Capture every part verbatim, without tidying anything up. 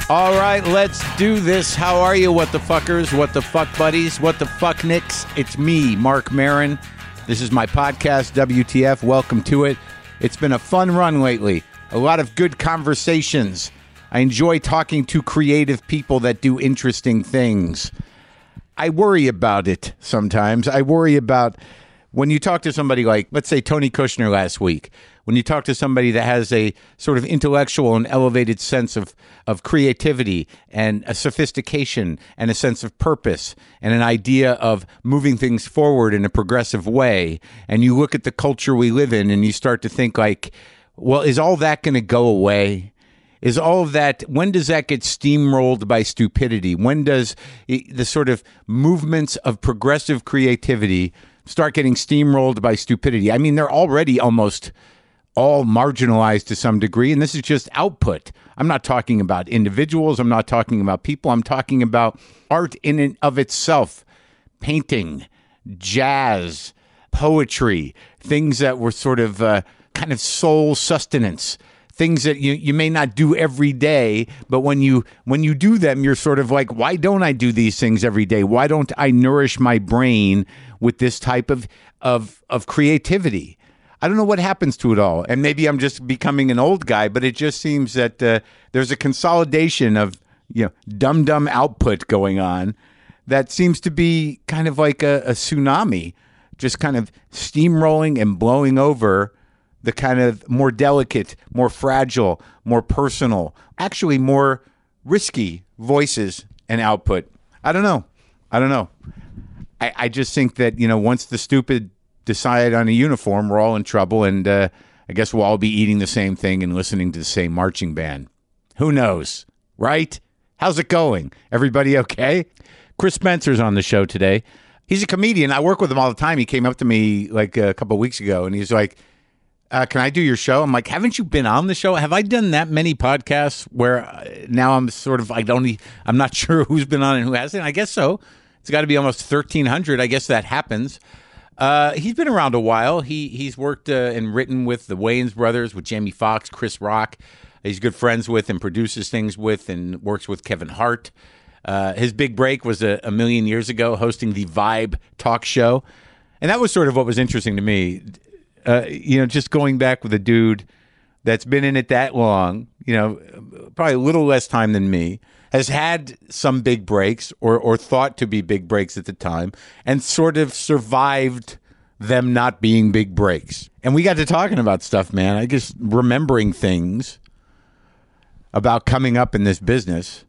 All right, let's do this. How are you, what the fuckers, what the fuck buddies, what the fuck nicks? It's me, Marc Maron. This is my podcast, W T F. Welcome to it. It's been a fun run lately. A lot of good conversations. I enjoy talking to creative people that do interesting things. I worry about it sometimes. I worry about when you talk to somebody like, let's say, Tony Kushner last week. When you talk to somebody that has a sort of intellectual and elevated sense of, of creativity and a sophistication and a sense of purpose and an idea of moving things forward in a progressive way, and you look at the culture we live in and you start to think like, well, is all that going to go away? Is all of that, when does that get steamrolled by stupidity? When does the sort of movements of progressive creativity start getting steamrolled by stupidity? I mean, they're already almost all marginalized to some degree, and this is just output. I'm not talking about individuals. I'm not talking about people. I'm talking about art in and of itself, painting, jazz, poetry, things that were sort of uh, kind of soul sustenance, things that you, you may not do every day, but when you when you do them, you're sort of like, why don't I do these things every day? Why don't I nourish my brain with this type of of of creativity? I don't know what happens to it all. And maybe I'm just becoming an old guy, but it just seems that uh, there's a consolidation of, you know, dumb-dumb output going on that seems to be kind of like a, a tsunami, just kind of steamrolling and blowing over the kind of more delicate, more fragile, more personal, actually more risky voices and output. I don't know. I don't know. I, I just think that, you know, once the stupid decide on a uniform, we're all in trouble, and uh, I guess we'll all be eating the same thing and listening to the same marching band. Who knows, right? How's it going? Everybody okay? Chris Spencer's on the show today. He's a comedian. I work with him all the time. He came up to me like a couple of weeks ago, and he's like, uh, can I do your show? I'm like, haven't you been on the show? Have I done that many podcasts where uh, now I'm sort of, I don't, I'm not sure who's been on and who hasn't. I guess so. It's got to be almost thirteen hundred. I guess that happens. Uh, he's been around a while. He he's worked uh, and written with the Wayans brothers, with Jamie Foxx, Chris Rock. He's good friends with and produces things with and works with Kevin Hart. Uh, his big break was a, a million years ago, hosting the Vibe talk show, and that was sort of what was interesting to me. Uh, you know, just going back with a dude that's been in it that long. You know, probably a little less time than me. Has had some big breaks or, or thought to be big breaks at the time and sort of survived them not being big breaks. And we got to talking about stuff, man. I just remembering things about coming up in this business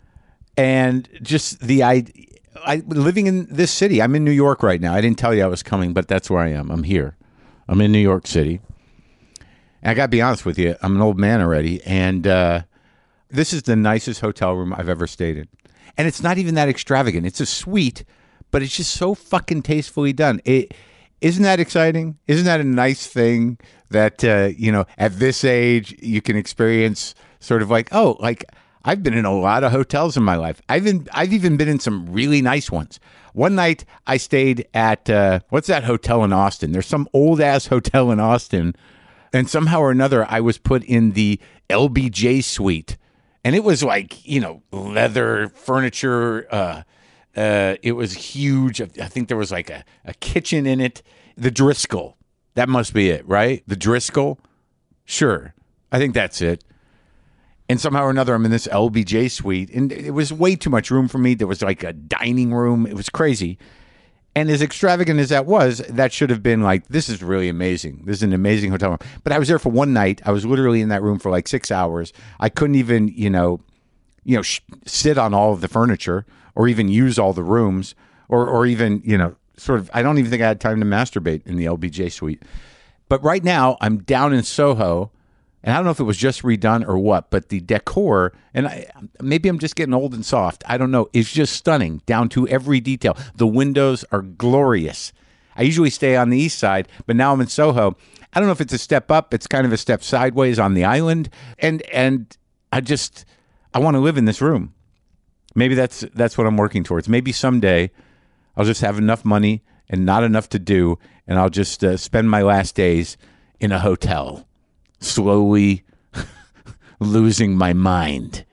and just the I, I living in this city. I'm in New York right now. I didn't tell you I was coming, but that's where I am. I'm here. I'm in New York City. And I got to be honest with you. I'm an old man already. And, uh, this is the nicest hotel room I've ever stayed in. And it's not even that extravagant. It's a suite, but it's just so fucking tastefully done. It, isn't that exciting? Isn't that a nice thing that, uh, you know, at this age, you can experience sort of like, oh, like I've been in a lot of hotels in my life. I've been, I've even been in some really nice ones. One night I stayed at, uh, what's that hotel in Austin? There's some old ass hotel in Austin. And somehow or another, I was put in the L B J suite. And it was like, you know, leather furniture. Uh, uh, it was huge. I think there was like a, a kitchen in it. The Driscoll. That must be it, right? The Driscoll? Sure. I think that's it. And somehow or another, I'm in this L B J suite. And it was way too much room for me. There was like a dining room. It was crazy. And as extravagant as that was, that should have been like, this is really amazing. This is an amazing hotel room. But I was there for one night. I was literally in that room for like six hours. I couldn't even, you know, you know, sh- sit on all of the furniture or even use all the rooms or, or even, you know, sort of, I don't even think I had time to masturbate in the L B J suite. But right now I'm down in Soho. And I don't know if it was just redone or what, but the decor, and I, maybe I'm just getting old and soft, I don't know, it's just stunning down to every detail. The windows are glorious. I usually stay on the east side, but now I'm in Soho. I don't know if it's a step up. It's kind of a step sideways on the island. And and I just, I want to live in this room. Maybe that's that's what I'm working towards. Maybe someday I'll just have enough money and not enough to do, and I'll just uh, spend my last days in a hotel, slowly losing my mind.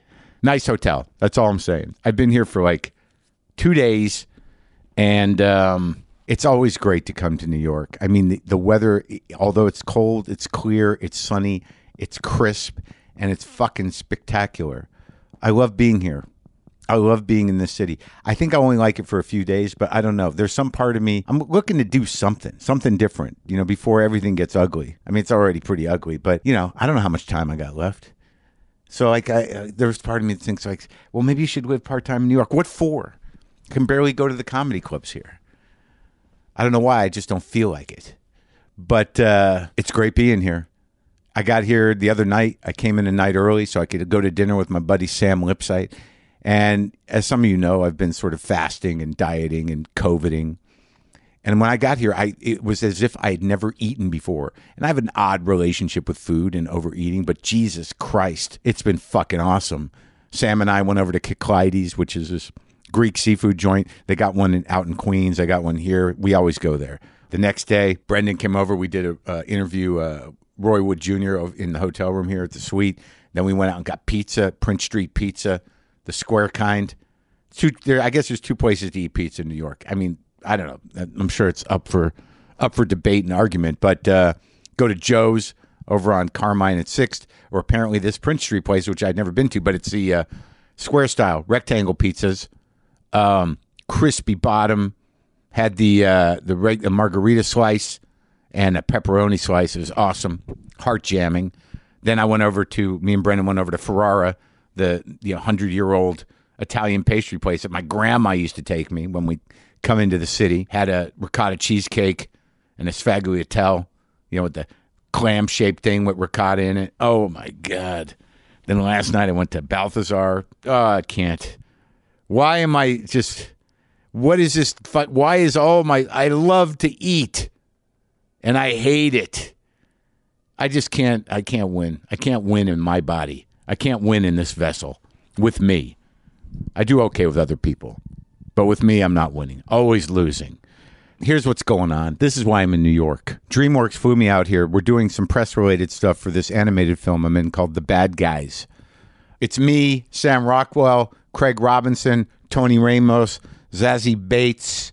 Nice hotel. That's all I'm saying. I've been here for like two days, and um, it's always great to come to New York. I mean, the, the weather, although it's cold, it's clear, it's sunny, it's crisp, and it's fucking spectacular. I love being here. I love being in this city. I think I only like it for a few days, but I don't know. There's some part of me, I'm looking to do something, something different, you know, before everything gets ugly. I mean, it's already pretty ugly, but, you know, I don't know how much time I got left. So, like, I, uh, there's part of me that thinks, like, well, maybe you should live part-time in New York. What for? I can barely go to the comedy clubs here. I don't know why. I just don't feel like it. But uh, it's great being here. I got here the other night. I came in a night early so I could go to dinner with my buddy Sam Lipsyte. And as some of you know, I've been sort of fasting and dieting and COVIDing. And when I got here, I it was as if I had never eaten before. And I have an odd relationship with food and overeating, but Jesus Christ, it's been fucking awesome. Sam and I went over to Kyklaides, which is this Greek seafood joint. They got one in, out in Queens. I got one here. We always go there. The next day, Brendan came over. We did an uh, interview, uh, Roy Wood Junior in the hotel room here at the suite. Then we went out and got pizza, Prince Street Pizza. The square kind. Two, there, I guess there's two places to eat pizza in New York. I mean, I don't know. I'm sure it's up for up for debate and argument. But uh, go to Joe's over on Carmine at sixth, or apparently this Prince Street place, which I'd never been to, but it's the uh, square style rectangle pizzas, um, crispy bottom. Had the uh, the, reg- the margarita slice and a pepperoni slice. It was awesome, heart jamming. Then I went over to me and Brendan went over to Ferrara, the the hundred-year-old Italian pastry place that my grandma used to take me when we come into the city. Had a ricotta cheesecake and a sfagliatelle, you know, with the clam-shaped thing with ricotta in it. Oh, my God. Then last night I went to Balthazar. Oh, I can't. Why am I just... What is this? Why is all my... I love to eat, and I hate it. I just can't... I can't win. I can't win in my body. I can't win in this vessel with me. I do okay with other people, but with me, I'm not winning. Always losing. Here's what's going on. This is why I'm in New York. DreamWorks flew me out here. We're doing some press-related stuff for this animated film I'm in called The Bad Guys. It's me, Sam Rockwell, Craig Robinson, Tony Ramos, Zazie Bates,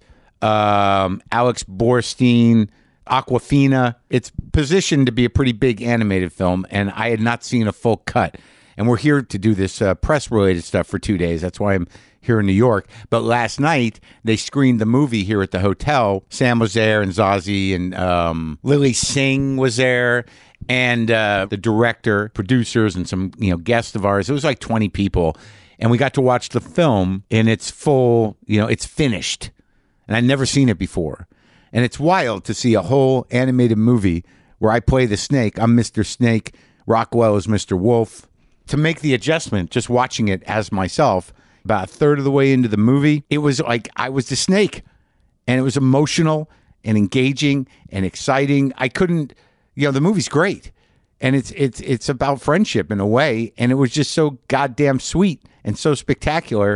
um, Alex Borstein, Aquafina. It's positioned to be a pretty big animated film, and I had not seen a full cut. And we're here to do this uh, press-related stuff for two days. That's why I'm here in New York. But last night, they screened the movie here at the hotel. Sam was there, and Zazie, and um, Lily Singh was there, and uh, the director, producers, and some you know guests of ours. It was like twenty people. And we got to watch the film in its full, you know, it's finished. And I'd never seen it before. And it's wild to see a whole animated movie where I play the snake. I'm Mister Snake. Rockwell is Mister Wolf. To make the adjustment, just watching it as myself, about a third of the way into the movie, it was like I was the snake. And it was emotional and engaging and exciting. I couldn't, you know, the movie's great. And it's it's it's about friendship in a way. And it was just so goddamn sweet and so spectacular.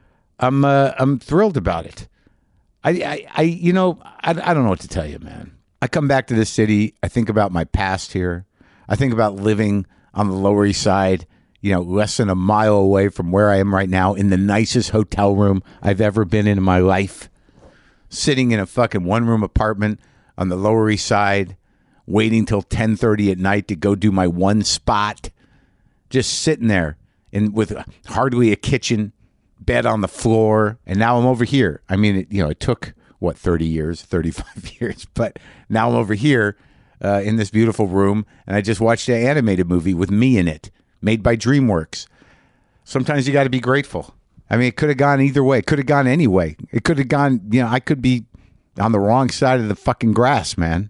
I'm uh, I'm thrilled about it. I, I, I you know, I, I don't know what to tell you, man. I come back to this city. I think about my past here. I think about living on the Lower East Side, you know, less than a mile away from where I am right now, in the nicest hotel room I've ever been in in my life, sitting in a fucking one-room apartment on the Lower East Side, waiting till ten thirty at night to go do my one spot, just sitting there and with hardly a kitchen, bed on the floor, and now I'm over here. I mean, it, you know, it took, what, thirty years, thirty-five years, but now I'm over here uh, in this beautiful room, and I just watched an animated movie with me in it, made by DreamWorks. Sometimes you got to be grateful. I mean, it could have gone either way. It could have gone any way. It could have gone, you know, I could be on the wrong side of the fucking grass, man.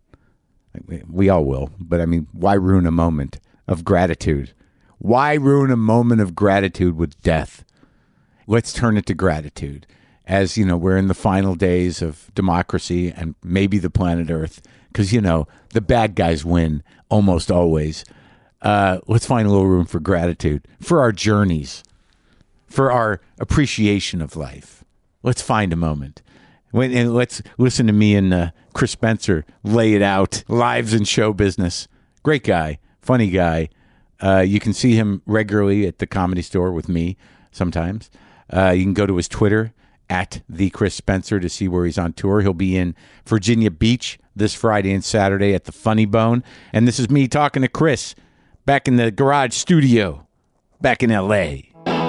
We all will, but I mean, why ruin a moment of gratitude? Why ruin a moment of gratitude with death? Let's turn it to gratitude. As, you know, we're in the final days of democracy and maybe the planet Earth, because, you know, the bad guys win almost always. Uh, let's find a little room for gratitude, for our journeys, for our appreciation of life. Let's find a moment. When, and let's listen to me and uh, Chris Spencer lay it out. Lives in show business. Great guy, funny guy, Uh, you can see him regularly at the Comedy Store with me sometimes. Uh, you can go to his Twitter, at the Chris Spencer, to see where he's on tour. He'll be in Virginia Beach this Friday and Saturday at the Funny Bone. And this is me talking to Chris back in the garage studio back in L A.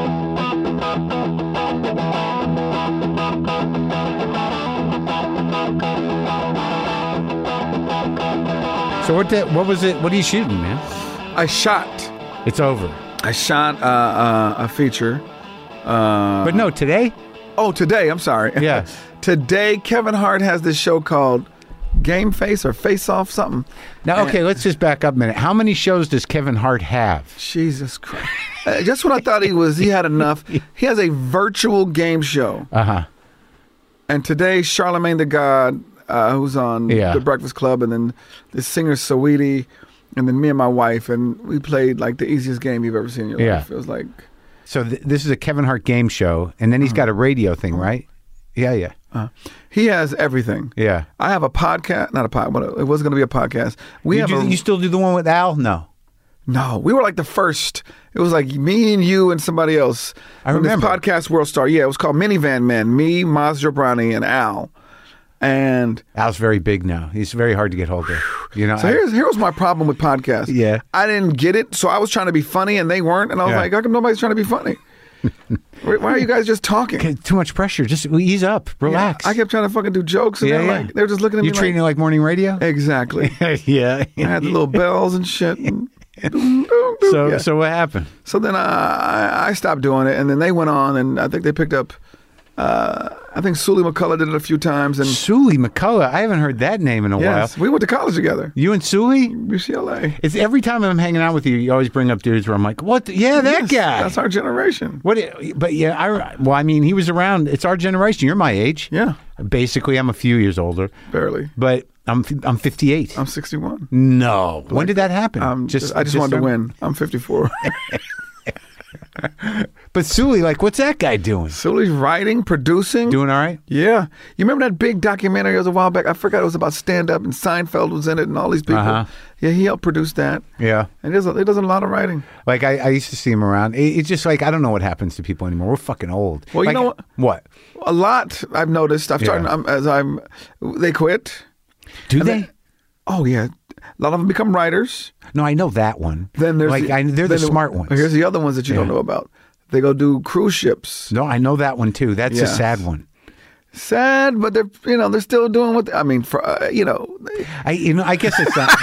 So what the, what was it? What are you shooting, man? I shot. It's over. I shot uh, uh, a feature. Uh, But no, today? oh, today. I'm sorry. Yeah. Today, Kevin Hart has this show called Game Face or Face Off something. Now, okay, let's just back up a minute. How many shows does Kevin Hart have? Jesus Christ. Uh, just when I thought he was, he had enough. He has a virtual game show. Uh-huh. And today, Charlemagne the God, uh, who's on Yeah. The Breakfast Club, and then the singer Saweetie, and then me and my wife, and we played like the easiest game you've ever seen in your Yeah. life. It was like... So th- this is a Kevin Hart game show, and then he's got a radio thing, right? Yeah, yeah. Uh, he has everything. Yeah. I have a podcast, not a pod, but it was going to be a podcast. We You, have do, a, you still do the one with Al? No. no, we were like the first. It was like me and you and somebody else. I When remember. this podcast World Star. Yeah, it was called Minivan Men. Me, Maz Jobrani, and Al. And Al's very big now. He's very hard to get hold of. You know. so I- here's here was my problem with podcasts. Yeah. I didn't get it, so I was trying to be funny, and they weren't. And I was Yeah. like, how come nobody's trying to be funny? Why why are you guys just talking? Okay, too much pressure. Just ease up. Relax. I kept trying to fucking do jokes, and Yeah, they're yeah. like, they're just looking at You me treating like, it like morning radio? exactly. yeah. I had the little bells and shit. And doom, doom, doom. So Yeah. so what happened? So then I, I I stopped doing it, and then they went on, and I think they picked up. Uh, I think Sully McCullough did it a few times, and Sully McCullough. I haven't heard that name in a yes, while. we went to college together, You and Sully? U C L A. It's every time I'm hanging out with you, you always bring up dudes where I'm like, what? the- yeah, that Yes, guy. That's our generation. What? But yeah, I. Well, I mean, he was around. It's our generation. You're my age. Yeah, Basically, I'm a few years older, barely. but I'm I'm fifty-eight. I'm sixty-one. No. When did that happen? Um, I just, wanted to win. I'm fifty-four. But Sully, like, what's that guy doing? Sully's writing, producing. Doing all right? Yeah. You remember that big documentary that was a while back? I forgot it was about stand-up, and Seinfeld was in it, and all these people. Uh-huh. Yeah, he helped produce that. Yeah. And he does, a, he does a lot of writing. Like, I, I used to see him around. It, it's just like, I don't know what happens to people anymore. We're fucking old. Well, you Like, know what? What? A lot I've noticed. I've started Yeah. um, as I'm. They quit. Do And they? then- oh yeah, a lot of them become writers. No, I know that one. Then there's like the, I, they're the then smart ones. Here's the other ones that you don't Yeah. know about. They go do cruise ships. No, I know that one too. That's a Yeah. sad one. Sad, but they're you know they're still doing what they, I mean for uh, you know. They, I you know I guess it's not.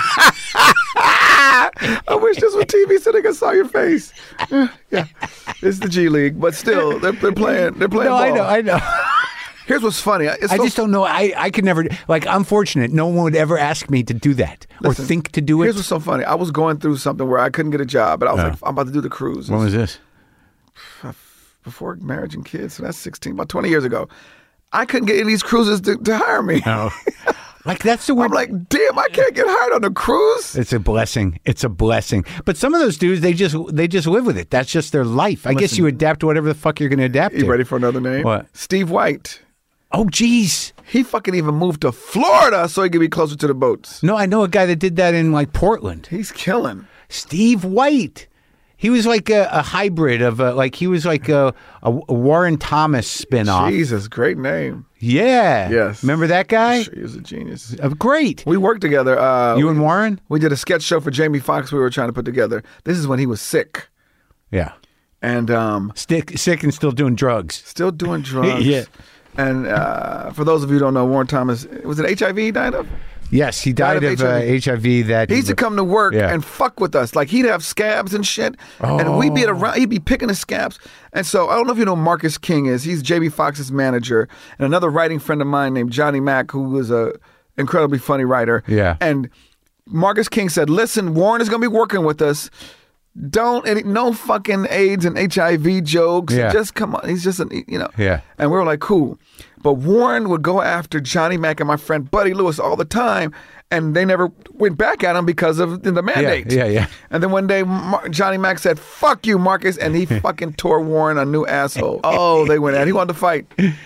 I wish this was T V so they could saw your face. Yeah, it's the G League, but still they're they're playing they're playing no, ball. I know, I know. Here's what's funny. It's I so- just don't know. I, I could never, like, I'm fortunate. No one would ever ask me to do that or Listen, think to do Here's it. what's so funny. I was going through something where I couldn't get a job, but I was Oh. like, I'm about to do the cruise. When was this? Before marriage and kids, so that's sixteen, about twenty years ago. I couldn't get any of these cruises to, to hire me. Oh. Like, that's the word. I'm like, damn, I can't get hired on a cruise. It's a blessing. It's a blessing. But some of those dudes, they just they just live with it. That's just their life. I guess Listen. you adapt to whatever the fuck you're going to adapt You to. ready for another name? What? Steve White. Oh, geez. He fucking even moved to Florida so he could be closer to the boats. No, I know a guy that did that in, like, Portland. He's killing. Steve White. He was like a, a hybrid of, a, like, he was like a, a Warren Thomas spinoff. Jesus, great name. Yeah. Yes. Remember that guy? He was a genius. Uh, great. We worked together. Uh, You and Warren? we did a sketch show for Jamie Foxx we were trying to put together. This is when he was sick. Yeah. And um, Stick, sick and still doing drugs. still doing drugs. Yeah. And uh, for those of you who don't know, Warren Thomas, was it H I V he died of? Yes, he died, Died of of, uh, H I V. That He used to come to work Yeah. and fuck with us. Like he'd have scabs and shit, and we'd be at around. He'd be picking the scabs. And so I don't know if you know who Marcus King is. He's Jamie Foxx's manager, and another writing friend of mine named Johnny Mack, who was a incredibly funny writer. Yeah. And Marcus King said, "Listen, Warren is going to be working with us. Don't any no fucking AIDS and H I V jokes. Yeah. Just come on. He's just an you know. Yeah. And we were like, cool. But Warren would go after Johnny Mack and my friend Buddy Lewis all the time, and they never went back at him because of the mandate. yeah, yeah. And then one day, Mar- Johnny Mack said, "Fuck you, Marcus," and he fucking tore Warren a new asshole. Oh, they went at. He wanted to fight.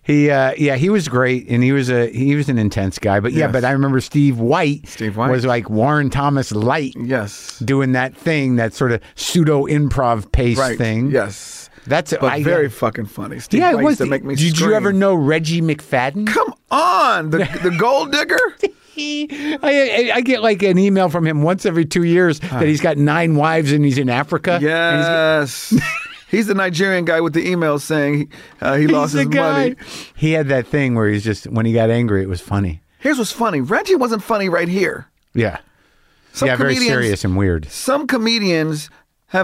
He, uh, yeah, he was great, and he was a he was an intense guy. But yeah, Yes. but I remember Steve White. Steve White. was like Warren Thomas light. Yes. Doing that thing, that sort of pseudo improv pace Right. thing. Yes. That's But I, very fucking funny. Steve yeah. It White was. used to make me Did scream. you ever know Reggie McFadden? Come on, the the gold digger. I, I, I get like an email from him once every two years that he's got nine wives and he's in Africa. and he's- Yes. He's the Nigerian guy with the email saying uh, he lost he's his the guy. money. He had that thing where he's just when he got angry, it was funny. Here's what's funny. Reggie wasn't funny right here. Yeah, Some yeah, very comedians- serious and weird. Some comedians have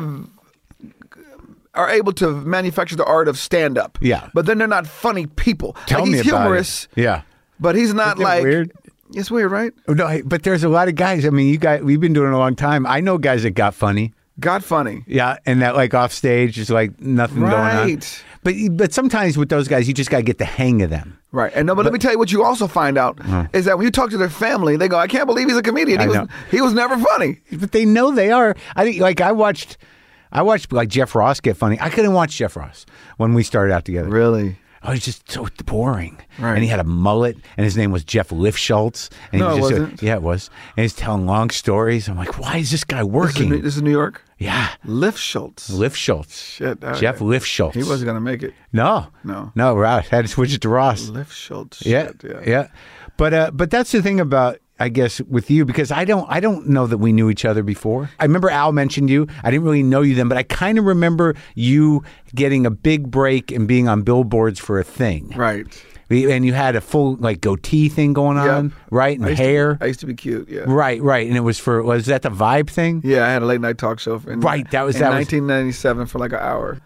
are able to manufacture the art of stand up. Yeah. But then they're not funny people. Tell like, me he's about humorous, it. Yeah. but he's not Isn't it like weird? It's weird, right? No, hey, but there's a lot of guys. I mean, you guys, we've been doing it a long time. I know guys that got funny. Got funny. Yeah, and that like off stage is like nothing going on. Right. But but sometimes with those guys, you just got to get the hang of them. Right. And no, but, let me tell you what you also find out is that when you talk to their family, they go, I can't believe he's a comedian. He I was know. he was never funny. But they know they are. I think like I watched, I watched like Jeff Ross get funny. I couldn't watch Jeff Ross when we started out together. Really? Oh, he's just so boring. Right. And he had a mullet, and his name was Jeff Lifschultz. And No, he it was just wasn't. yeah, it was. And he's telling long stories. I'm like, why is this guy This is, working? New- this is New York? yeah, Lift Schultz. Lifschultz. Shit. all Jeff right. Lifschultz. He wasn't going to make it. No, No. no. Ross had to switch it to Ross. Lift Schultz. Yeah, Shit, yeah. yeah. But uh, but that's the thing about I guess with you because I don't I don't know that we knew each other before. I remember Al mentioned you. I didn't really know you then, but I kind of remember you getting a big break and being on billboards for a thing. Right. And you had a full like goatee thing going on, Yep. right? And I used to- hair. I used to be cute, yeah. Right, right. And it was for was that the Vibe thing? Yeah, I had a late night talk show in, Right, that was- in that was- nineteen ninety-seven for like an hour.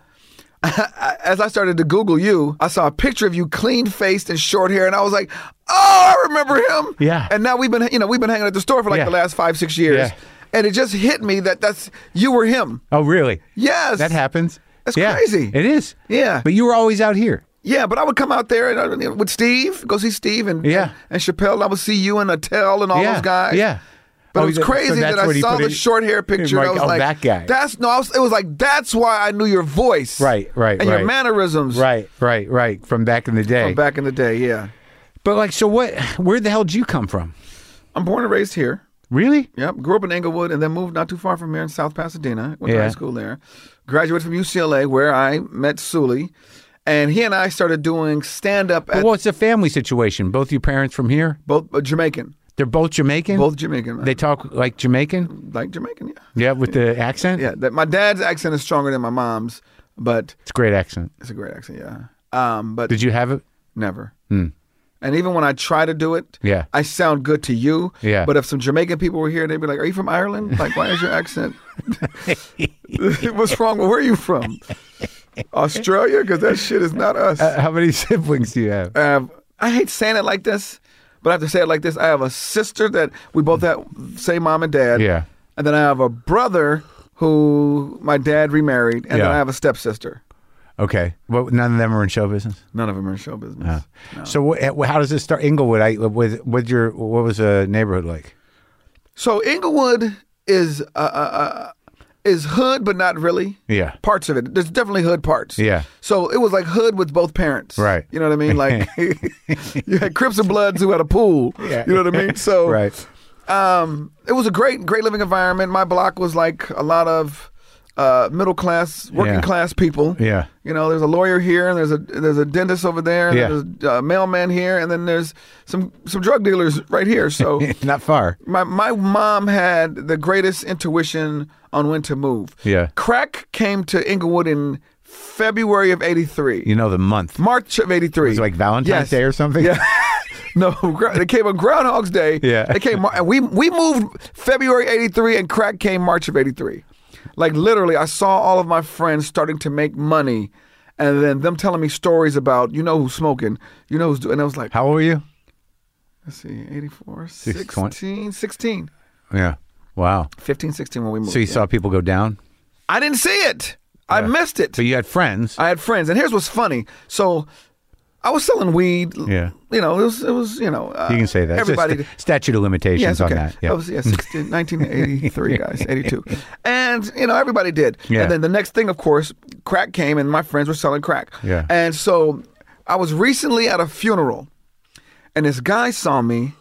As I started to Google you, I saw a picture of you clean faced and short hair, and I was like, "Oh, I remember him." Yeah. And now we've been, you know, we've been hanging at the store for like Yeah. the last five, six years, Yeah. and it just hit me that that's you were him. Oh, really? Yes, That happens. That's Yeah, crazy. It is. Yeah. But you were always out here. Yeah, but I would come out there and I, with Steve, go see Steve and Yeah. and, and Chappelle. And I would see you and Attell and all yeah. those guys. Yeah. But Oh, it was that- so crazy that's that I what he saw put the in- short hair picture. Like, and I was oh, like, that guy. That's no. I was, it was like that's why I knew your voice. Right, right, and right. your mannerisms. Right, right, right. From back in the day. From back in the day, yeah. But like, so what? Where the hell did you come from? I'm born and raised here. Really? Yep. Grew up in Englewood and then moved not too far from here in South Pasadena. Went to Yeah. high school there. Graduated from U C L A where I met Sully. And he and I started doing stand up at Well, it's a family situation. Both your parents from here? both uh, Jamaican. They're both Jamaican? Both Jamaican. Man. They talk like Jamaican? like Jamaican, yeah. Yeah, with the accent? Yeah. That, my dad's accent is stronger than my mom's, but It's a great accent. it's a great accent, yeah. Um, but Did you have it? never. Hmm. And even when I try to do it, Yeah. I sound good to you. Yeah. But if some Jamaican people were here, they'd be like, "Are you from Ireland? Like, why is your accent? What's wrong? Where are you from? Australia? Because that shit is not us." Uh, how many siblings do you have? Uh, I hate saying it like this, but I have to say it like this. I have a sister that we both have same mom and dad. Yeah. And then I have a brother who my dad remarried, and then Yeah. I have a stepsister. Okay. Well, none of them are in show business? None of them are in show business. No. So what, how does this start? Inglewood, I, with, with your, what was the neighborhood like? So Inglewood is uh, uh, uh, is hood, but not really. Yeah. Parts of it. There's definitely hood parts. Yeah. So it was like hood with both parents. Right. You know what I mean? Like you had Crips and Bloods who had a pool. Yeah. You know what I mean? So Right. um, it was a great, great living environment. My block was like a lot of uh, middle class, working Yeah. class people. Yeah. You know, there's a lawyer here, and there's a there's a dentist over there, and Yeah. there's a mailman here, and then there's some some drug dealers right here. So Not far. my my mom had the greatest intuition on when to move. Yeah. Crack came to Inglewood in February of eighty-three. You know the month. March of eighty-three. It was like Valentine's Yes. Day or something? Yeah. No, gra- they came on Groundhog's Day. Yeah. They came, and we we moved February eighty-three, and crack came March of eighty-three. Like literally, I saw all of my friends starting to make money, and then them telling me stories about, you know who's smoking, you know who's doing, and I was like, How old were you? let's see, eighty-four, Six- twenty. sixteen, sixteen, Yeah. Wow. fifteen, sixteen when we moved. So you yeah. saw people go down? I didn't see it. I Yeah. missed it. But you had friends. I had friends, and here's what's funny. So I was selling weed. Yeah. You know, it was, it was you know. Uh, You can say that. It's just Everybody. st- statute of limitations Yes, okay. on that. Yeah. I was, yeah, sixteen, nineteen eighty-three, guys, eighty-two. And, you know, everybody did. Yeah. And then the next thing, of course, crack came, and my friends were selling crack. Yeah. And so I was recently at a funeral, and this guy saw me,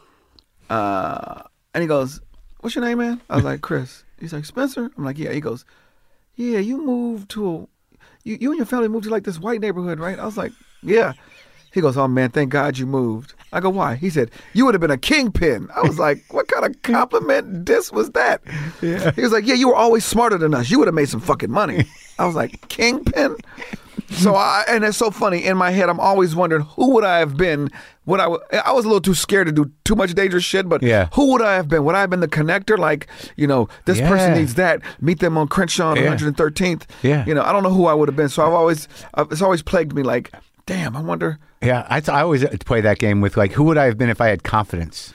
uh, and he goes, "What's your name, man?" I was like, "Chris." He's like, "Spencer?" I'm like, "Yeah." He goes, "Yeah, you moved to, a, you, you and your family moved to like this white neighborhood, right?" I was like, "Yeah." He goes, "Oh man, thank God you moved." I go, "Why?" He said, "You would have been a kingpin." I was like, what kind of compliment diss was that? Yeah. He was like, "Yeah, you were always smarter than us. You would have made some fucking money." I was like, "Kingpin?" So I, and it's so funny, in my head, I'm always wondering, who would I have been? Would I, I was a little too scared to do too much dangerous shit, but yeah. who would I have been? Would I have been the connector? Like, you know, this yeah. person needs that. Meet them on Crenshaw on yeah. one hundred thirteenth. Yeah. You know, I don't know who I would have been. So I've always, it's always plagued me like, damn, I wonder. Yeah, I, I always play that game with like, who would I have been if I had confidence?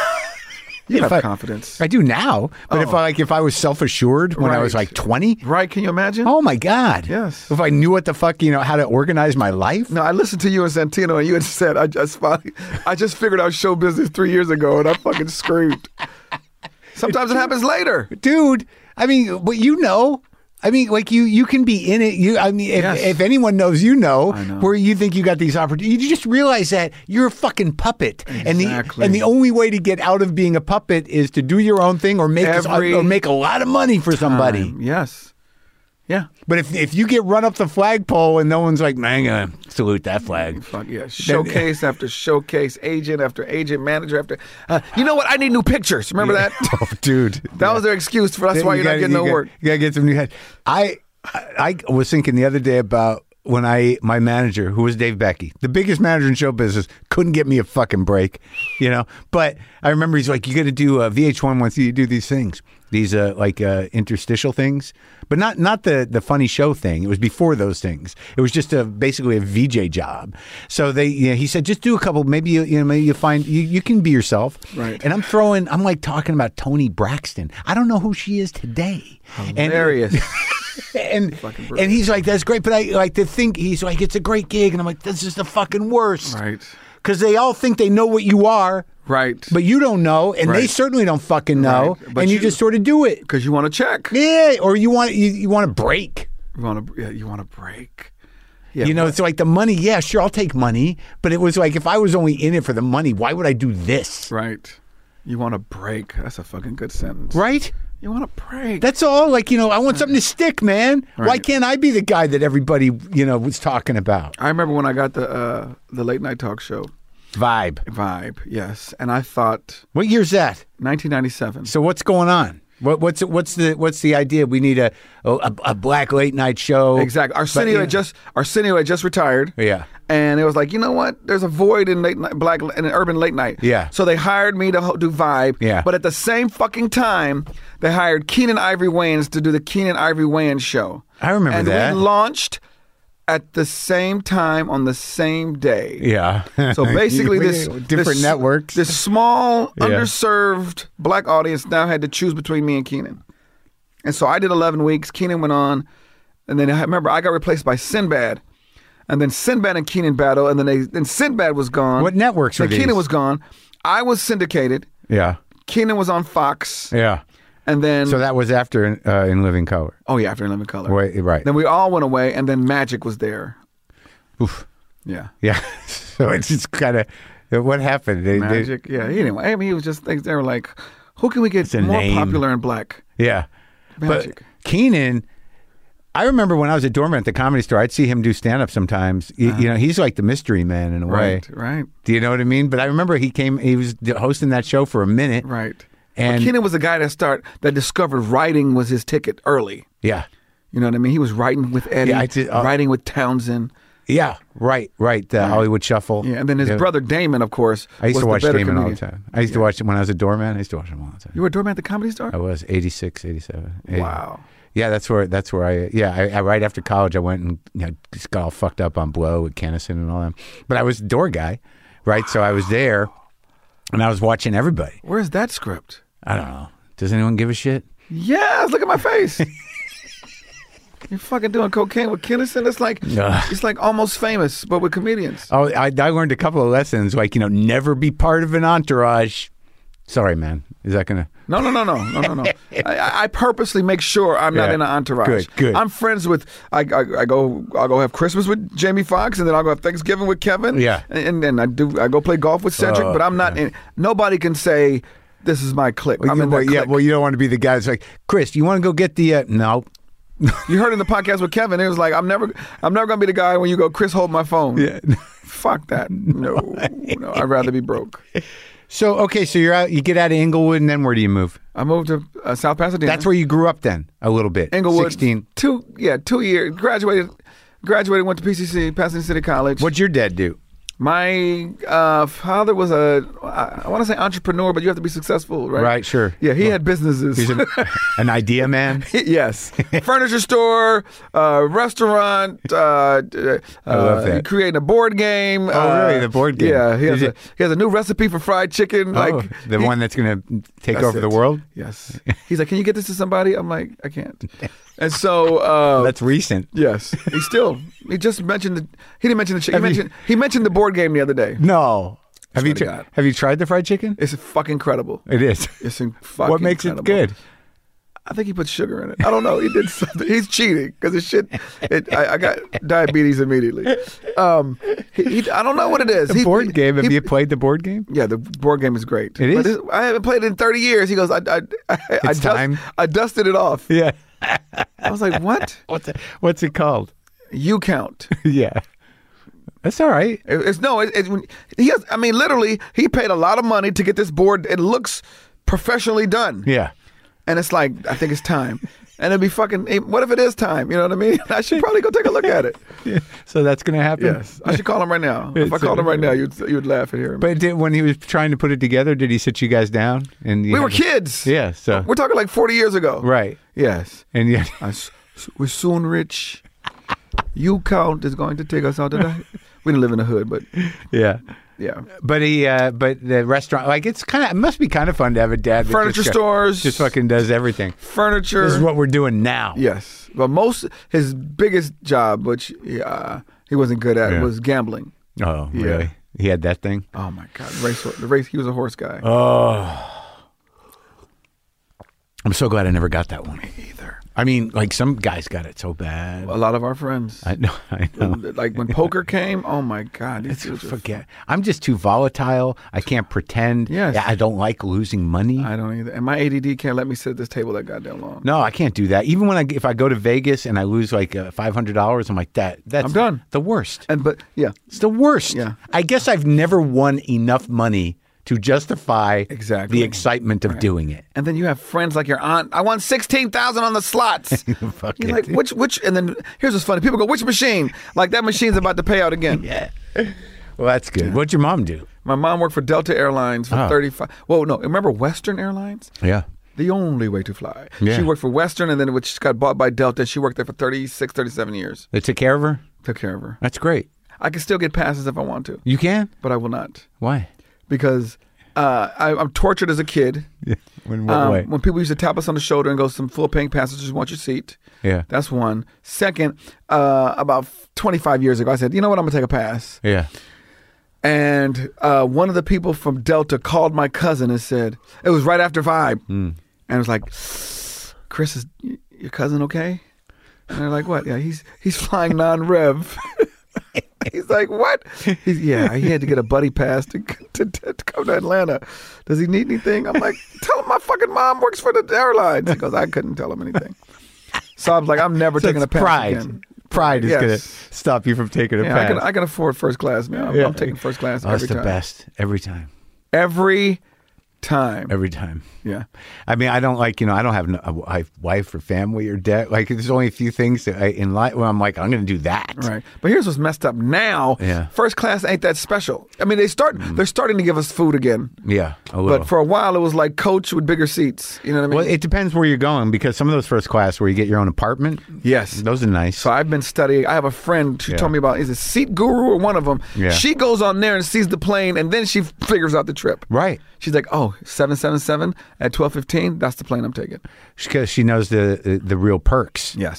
You have I, confidence. I do now, but oh. if I like if I was self-assured when right. I was like twenty, right? Can you imagine? Oh my God! Yes. If I knew what the fuck, you know, how to organize my life. No, I listened to you and Santino, and you had said, "I just finally, I just figured out show business three years ago," and I fucking screamed. Sometimes it happens later, dude. I mean, but you know. I mean, like you, you can be in it. You, I mean, if, yes. if anyone knows, you know, know, where you think you got these opportunities. You just realize that you're a fucking puppet, exactly. and the and the only way to get out of being a puppet is to do your own thing or make Every or make a lot of money for somebody. Time. Yes, yeah. But if if you get run up the flagpole and no one's like, man, I'm gonna salute that flag. Fuck yeah! Showcase then, after showcase, agent after agent, manager after. Uh, you know what? I need new pictures. Remember yeah. that? Oh, dude, that yeah. was their excuse for that's why you you're gotta, not getting you no gotta, work. You gotta get some new head. I. I was thinking the other day about when I, my manager, who was Dave Becky, the biggest manager in show business, couldn't get me a fucking break, you know? But I remember he's like, you got to do, uh, V H one wants you to do these things, these uh, like uh, interstitial things, but not not the, the funny show thing. It was before those things. It was just a basically a V J job. So they, you know, he said, just do a couple, maybe, you, you know, maybe you find, you, you can be yourself. Right. And I'm throwing, I'm like talking about Toni Braxton. I don't know who she is today. Hilarious. And, and and he's like, that's great, but I like to think, he's like, it's a great gig, and I'm like, this is the fucking worst, right? Because they all think they know what you are, right? But you don't know, and right. they certainly don't fucking know, right. and you, you just sort of do it because you want to check, yeah, or you want you, you want to break, you want to yeah, you want to break. Yeah, you know, it's like the money. Yeah, sure, I'll take money, but it was like if I was only in it for the money, why would I do this? Right. You want to break. That's a fucking good sentence, right? You want to break. That's all. Like, you know, I want something to stick, man. Right. Why can't I be the guy that everybody, you know, was talking about? I remember when I got the uh, the late night talk show. Vibe. Vibe, yes. And I thought... What year's that? nineteen ninety-seven. So what's going on? What, what's what's the what's the idea? We need a a, a black late night show. Exactly. Arsenio had just Arsenio had just retired. Yeah. And it was like, you know what? There's a void in late night, black in an urban late night. Yeah. So they hired me to ho- do Vibe. Yeah. But at the same fucking time, they hired Keenan Ivory Wayans to do the Keenan Ivory Wayans show. I remember and that. And we launched at the same time on the same day. Yeah. So basically, this different this, networks. This small, yeah. underserved black audience now had to choose between me and Keenan. And so I did eleven weeks. Keenan went on, and then I remember I got replaced by Sinbad. And then Sinbad and Keenan battle, and then they then Sinbad was gone. What networks were these? Keenan was gone. I was syndicated. Yeah. Keenan was on Fox. Yeah. And then so that was after uh, In Living Color. Oh yeah, after In Living Color. Right. Right. Then we all went away, and then Magic was there. Oof. Yeah. Yeah. So it's just kind of what happened. They, Magic. They, yeah. Anyway, I mean, it was just things. They were like, who can we get more name. popular in black? Yeah. Magic. But Keenan. I remember when I was a doorman at the Comedy Store, I'd see him do stand-up sometimes. You, uh, you know, he's like the mystery man in a way. Right, right. Do you know what I mean? But I remember he came, he was hosting that show for a minute. Right. And Keenan was the guy that start that discovered writing was his ticket early. Yeah. You know what I mean? He was writing with Eddie, yeah, I did, uh, writing with Townsend. Yeah, right, right. The right. Hollywood Shuffle. Yeah, and then his yeah. brother Damon, of course. I used was to watch the Damon comedian. all the time. I used yeah. to watch him when I was a doorman. I used to watch him all the time. You were a doorman at the Comedy Store? I was, eighty-six, eighty-seven. eighty. Wow. Yeah, that's where that's where I yeah I, I right after college I went and you know just got all fucked up on blow with Kennison and all that. But I was a door guy, right? So I was there, and I was watching everybody. Where's that script? I don't know. Does anyone give a shit? Yes. Look at my face. You're fucking doing cocaine with Kennison. It's like Ugh. It's like Almost Famous, but with comedians. Oh, I, I learned a couple of lessons, like you know, never be part of an entourage. Sorry, man. Is that gonna? No, no, no, no, no, no, no. I, I purposely make sure I'm not Yeah. in an entourage. Good, good. I'm friends with. I, I, I go. I'll go have Christmas with Jamie Foxx, and then I'll go have Thanksgiving with Kevin. Yeah. and then I do. I go play golf with Cedric, Oh, but I'm not. yeah. In, nobody can say this is my clique. Well, I'm you, in that well, yeah. clique. Well, you don't want to be the guy that's like, Chris, you want to go get the? Uh, no. You heard in the podcast with Kevin, it was like I'm never. I'm never gonna be the guy when you go, Chris, hold my phone. Yeah. Fuck that. No, no. I'd rather be broke. So okay, so you're out. You get out of Inglewood, and then where do you move? I moved to uh, South Pasadena. That's where you grew up then, a little bit. Inglewood. Sixteen. Two, yeah, two years. Graduated, graduated, went to P C C, Pasadena City College. What'd your dad do? My uh, father was a, I, I want to say entrepreneur, but you have to be successful, right? Right, sure. Yeah, he had businesses. He's an, an idea man. Yes. Furniture store, uh, restaurant. Uh, uh, I love that. He created a board game. Oh, uh, really? The board game? Yeah. He has, Did a, he has a new recipe for fried chicken. Oh, like the he- one that's going to take That's over the it. world? Yes. He's like, can you get this to somebody? I'm like, I can't. And so, uh, That's recent. yes, he still. He just mentioned the. He didn't mention the. chicken. He Have you- mentioned. He mentioned the board game the other day. No. Have you to tri- God. have you tried the fried chicken? It's fucking incredible. It is. It's in fucking What makes incredible. it good? I think he put sugar in it. I don't know. He did something. He's cheating because the shit. It, I, I got diabetes immediately. Um, he, he, I don't know what it is. The He- board game. Have he- you played the board game? Yeah, the board game is great. It But is? it's- I haven't played it in thirty years. He goes, I, I, I, I, It's dust- time. I dusted it off. Yeah. I was like, what? What's it, what's it called? You count. Yeah. That's all right. It- It's no. It, it, when- he has. I mean, literally, he paid a lot of money to get this board. It looks professionally done. Yeah. And it's like, I think it's time. And it'd be fucking. eh, What if it is time? You know what I mean? I should probably go take a look at it. Yeah. So that's going to happen? Yes, I should call him right now. If I It's- called him right now, you'd you'd laugh at hearing. me. But did, when he was trying to put it together, did he sit you guys down? And you We were had to- kids. Yeah. So We're talking like forty years ago. right. Yes. And yeah. I s- we're soon rich. You count is going to take us out tonight. We didn't live in the hood, but Yeah. yeah. But he, uh, but the restaurant, like it's kind of, it must be kind of fun to have a dad that Furniture just, stores. just fucking does everything. Furniture. This is what we're doing now. Yes, but most his biggest job, which uh, he wasn't good at, Yeah. was gambling. Oh, Yeah. really? He had that thing. Oh my God, race, the race. He was a horse guy. Oh, I'm so glad I never got that one. Either. I mean, like some guys got it so bad. A lot of our friends. I know. I know. Like when poker came, oh my God, these It's, dudes are forget. I'm just too volatile. I can't pretend. Yes. I don't like losing money. I don't either. And my A D D can't let me sit at this table that goddamn long. No, I can't do that. Even when I, if I go to Vegas and I lose like uh, five hundred dollars, I'm like that. That's I'm done. The worst. And but yeah, It's the worst. Yeah. I guess I've never won enough money to justify Exactly. the excitement of doing it. and then you have friends like your aunt. I won sixteen thousand on the slots. Fuck You're it. like which which? And then here's what's funny. People go, which machine? Like that machine's about to pay out again. Yeah. Well, that's good. What'd your mom do? My mom worked for Delta Airlines for Oh. thirty-five. Whoa, no, remember Western Airlines? Yeah. The only way to fly. Yeah. She worked for Western, and then which got bought by Delta. She worked there for thirty-six, thirty-seven years. They took care of her? Took care of her. That's great. I can still get passes if I want to, You can? but I will not Why? because uh, I, I'm tortured as a kid. Yeah. In what Um, way? when people used to tap us on the shoulder and go, some full paying passengers want your seat. Yeah. That's one. Second, uh, about twenty-five years ago, I said, you know what, I'm going to take a pass. Yeah. And uh, one of the people from Delta called my cousin and said, it was right after five. Mm. And it was like, Chris, is y- your cousin okay? And they're like, what? Yeah, he's he's flying non-rev. He's like, what? He's, yeah, he had to get a buddy pass to, to, to come to Atlanta. Does he need anything? I'm like, tell him my fucking mom works for the airlines. He goes, I couldn't tell him anything. So I was like, I'm never So taking a it's pass pride. again. Pride is Yes. going to stop you from taking a Yeah, I pass. can, I can afford first class now. I'm, Yeah. I'm taking first class oh, every that's the time. best. Every time. Every time. Every time. Yeah. I mean, I don't like, you know, I don't have no- a wi- wife or family or debt. Like, there's only a few things that I, in life where I'm like, I'm going to do that. Right. But here's what's messed up now. Yeah. First class ain't that special. I mean, they start they're starting to give us food again. Yeah, a little. But for a while it was like coach with bigger seats. You know what I mean? well, it depends where you're going because some of those first class where you get your own apartment, yes. those are nice. So I've been studying. I have a friend who Yeah. told me about is it Seat Guru or one of them. Yeah. She goes on there and sees the plane and then she figures out the trip. Right. She's like, oh, seven seven seven at twelve fifteen, that's the plane I'm taking. Because she knows the, the the real perks. Yes.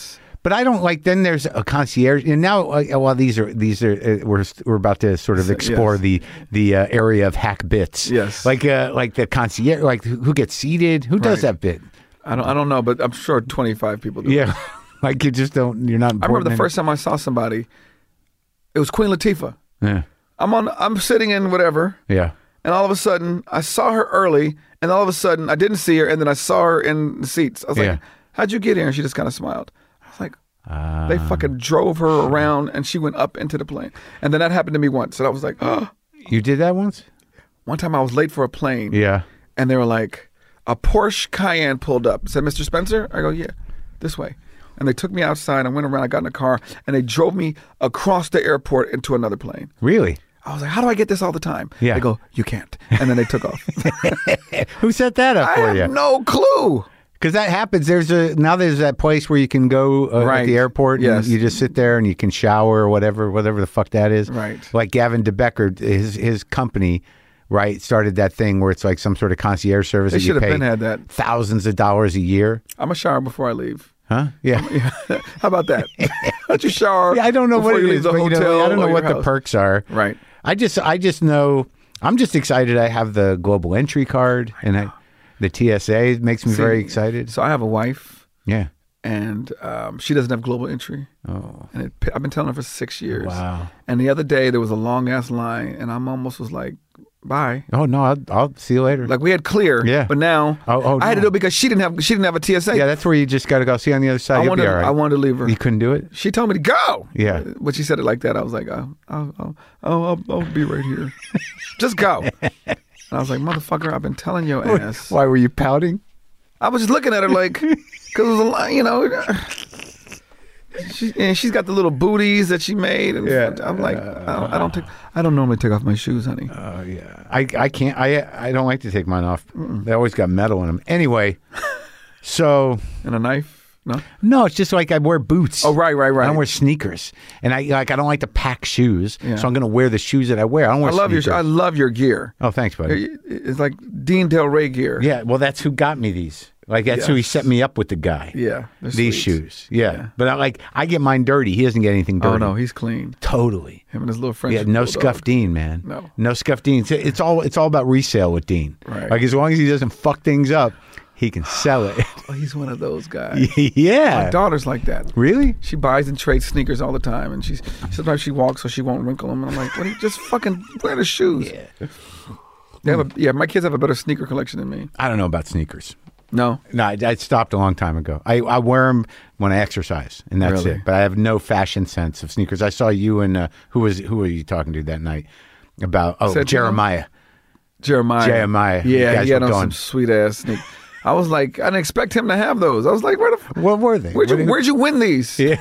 But I don't like. Then there's a concierge, and now uh, well, these are these are uh, we're we're about to sort of explore yes. the the uh, area of hack bits. Yes, like uh, like the concierge, like who gets seated, who does right. that bit? I don't I don't know, but I'm sure twenty-five people do. Yeah, like you just don't. You're not. I remember the first time I saw somebody. It was Queen Latifah. Yeah, I'm on. I'm sitting in whatever. Yeah, and all of a sudden I saw her early, and all of a sudden I didn't see her, and then I saw her in the seats. I was Yeah. like, "How'd you get here?" And she just kind of smiled. I was like. uh, They fucking drove her around, and she went up into the plane. And then that happened to me once, and I was like, "Oh!" you did that once. One time I was late for a plane, Yeah, and they were like, a Porsche Cayenne pulled up. Said, "Mister Spencer?" I go, "Yeah, this way." And they took me outside. I went around. I got in a car, and they drove me across the airport into another plane. really. I was like, "How do I get this all the time?" Yeah. They go, "You can't." And then they took off. Who set that up I for have you? no clue. Because that happens. There's a now there's that place where you can go uh, at Right. the airport. Yes. And you just sit there and you can shower or whatever, whatever the fuck that is. Right. Like Gavin DeBecker, his his company, right, started that thing where it's like some sort of concierge service. They that you should have pay been had that. thousands of dollars a year. I'm a shower before I leave. Huh? Yeah. How about that? Don't you shower? Yeah, I don't know before what you it leave is. the But, you know, hotel I don't know or what your the house. perks are. Right. I just I just know I'm just excited. I have the global entry card and I, the T S A makes me See, very excited. So I have a wife, Yeah. and um, she doesn't have global entry. Oh. And it, I've been telling her for six years. Wow. And the other day there was a long ass line, and I'm almost was like, "Bye." Oh no, I'll, I'll see you later. Like we had clear, Yeah. But now Oh, oh, I had to no. do it because she didn't have she didn't have a T S A. Yeah, that's where you just got to go. See you on the other side. I You'll wanted be all right. I wanted to leave her. You couldn't do it? She told me to go. Yeah. When she said it like that, I was like, "Oh, I'll I'll I'll, I'll, I'll be right here. Just go." And I was like, "Motherfucker, I've been telling your ass." Why were you pouting? I was just looking at her like, because it was a lot, you know. She, and she's got the little booties that she made, and Yeah. I'm like, I don't, I don't take, I don't normally take off my shoes, honey. Oh yeah. I I can't. I I don't like to take mine off. They always got metal in them. Anyway, so And a knife, no. no, it's just like I wear boots. Oh, right, right, right. I don't wear sneakers, and I like I don't like to pack shoes, Yeah. so I'm going to wear the shoes that I wear. I don't wear. I love sneakers. your, I love your gear. Oh, thanks, buddy. It's like Dean Del Rey gear. Yeah, well, that's who got me these. Like that's who he Yes. set me up with. The guy. Yeah, they're These sweet. shoes. Yeah. Yeah. But I, like I get mine dirty. He doesn't get anything dirty. Oh no, he's clean. Totally. Him and his little French. Yeah, no bulldog. scuff Dean, man. No. no scuff Dean. It's, it's all it's all about resale with Dean. Right. Like as long as he doesn't fuck things up, he can sell it. Oh, he's one of those guys. Yeah. My daughter's like that. Really? She buys and trades sneakers all the time, and she's sometimes she walks so she won't wrinkle them. And I'm like, what? Do you, just fucking wear the shoes. Yeah. They have a, yeah, my kids have a better sneaker collection than me. I don't know about sneakers. No, No, I, I stopped a long time ago. I, I wear them when I exercise, and that's Really? it. But I have no fashion sense of sneakers. I saw you and uh, who was who were you talking to that night about? Oh, Said, Jeremiah. Jeremiah. Jeremiah. You Yeah, guys he had were on going- some sweet ass sneakers. I was like, I didn't expect him to have those. I was like, where the f- What were they? where'd you What did- where'd you win these? Yeah.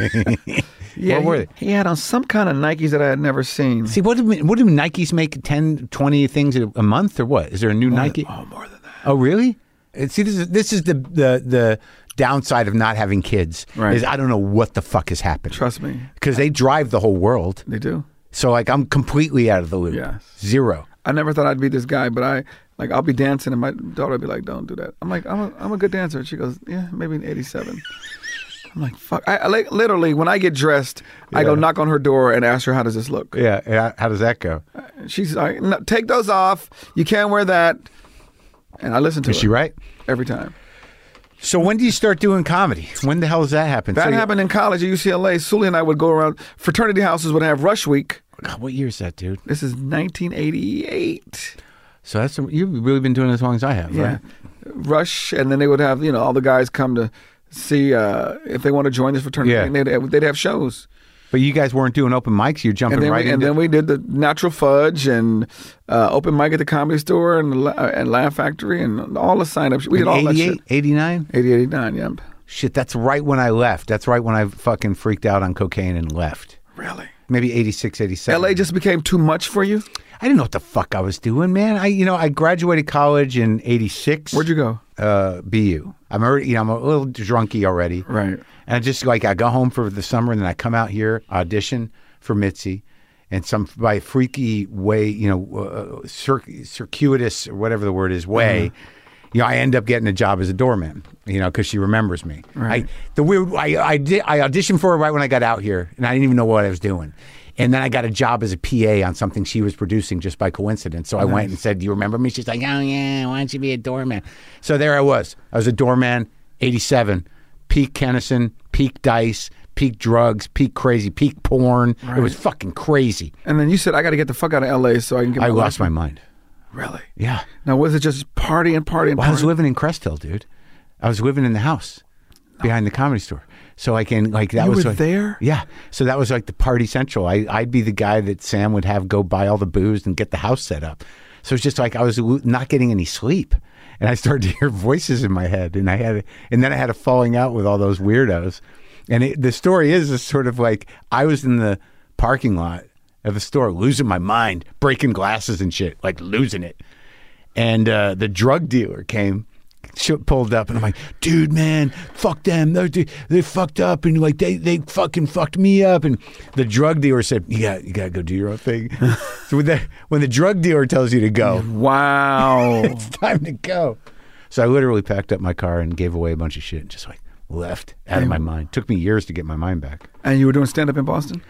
Yeah, What were he, they? he had on some kind of Nikes that I had never seen. See, what do what do Nikes make? ten, twenty things a, a month or what? Is there a new Nike? Oh, more than that. Oh, really? And see, this is this is the the the downside of not having kids. Right. Is I don't know what the fuck has happened. Trust me, Because they drive the whole world. they do. So like I'm completely out of the loop. Yes. Zero. I never thought I'd be this guy, but I like I'll be dancing and my daughter would be like, "Don't do that." I'm like, "I'm a I'm a good dancer." And she goes, "Yeah, maybe in eighty-seven." I'm like, "Fuck!" I, I like literally when I get dressed, I go Yeah. knock on her door and ask her, "How does this look?" Yeah. yeah. How does that go? She's like, no, "Take those off. You can't wear that." And I listen to Is her she right? every time. So when do you start doing comedy? When the hell does that happen? That so you- happened in college at U C L A. Sully and I would go around. Fraternity houses would have Rush Week. God, what year is that, dude? This is nineteen eighty-eight. So that's you've really been doing it as long as I have, Yeah. right? Rush, and then they would have, you know, all the guys come to see uh, if they want to join this fraternity. Yeah. And they'd, have- they'd have shows. But you guys weren't doing open mics. You're jumping And then, right we, and into. then we did the Natural Fudge and uh, open mic at the Comedy Store and, La- and Laugh Factory and all the sign-ups. We did all that shit. eighty-eight, eighty-nine? eighty, eighty-nine, yeah. Shit, that's right when I left. That's right when I fucking freaked out on cocaine and left. Really? Maybe eighty-six, eighty-seven. L A just became too much for you? I didn't know what the fuck I was doing, man. I, you know, I graduated college in eighty-six. Where'd you go? Uh, B U. I'm already, you know, I'm a little drunky already. Right. And I just like I go home for the summer and then I come out here, audition for Mitzi, and some by freaky way, you know, uh, cir- circuitous or whatever the word is way, you know, I end up getting a job as a doorman, you know, because she remembers me. Right. I, the weird, I, I, did, I auditioned for her right when I got out here, and I didn't even know what I was doing. And then I got a job as a P A on something she was producing just by coincidence. So I nice. went and said, do you remember me? She's like, oh, yeah, why don't you be a doorman? So there I was. I was a doorman, eighty-seven, peak Kennison, peak Dice, peak drugs, peak crazy, peak porn. Right. It was fucking crazy. And then you said, I got to get the fuck out of L A so I can get my I lost life. my mind. Really? Yeah. Now, was it just partying, partying, well, partying? I was living in Crest Hill, dude. I was living in the house behind the Comedy Store. So I can, like, that you was were like, there? Yeah. So that was like the party central. I, I'd be the guy that Sam would have go buy all the booze and get the house set up. So it's just like I was not getting any sleep. And I started to hear voices in my head. And I had, and then I had a falling out with all those weirdos. And it, the story is, is sort of like I was in the parking lot of a store losing my mind, breaking glasses and shit, like losing it. And uh, the drug dealer came. Pulled up and I'm like, dude, man, fuck them. They're, they fucked up and like they they fucking fucked me up. And the drug dealer said, you got you got to go do your own thing. So when the when the drug dealer tells you to go, wow, it's time to go. So I literally packed up my car and gave away a bunch of shit and just like left out of my mind. Took me years to get my mind back. And you were doing stand up in Boston?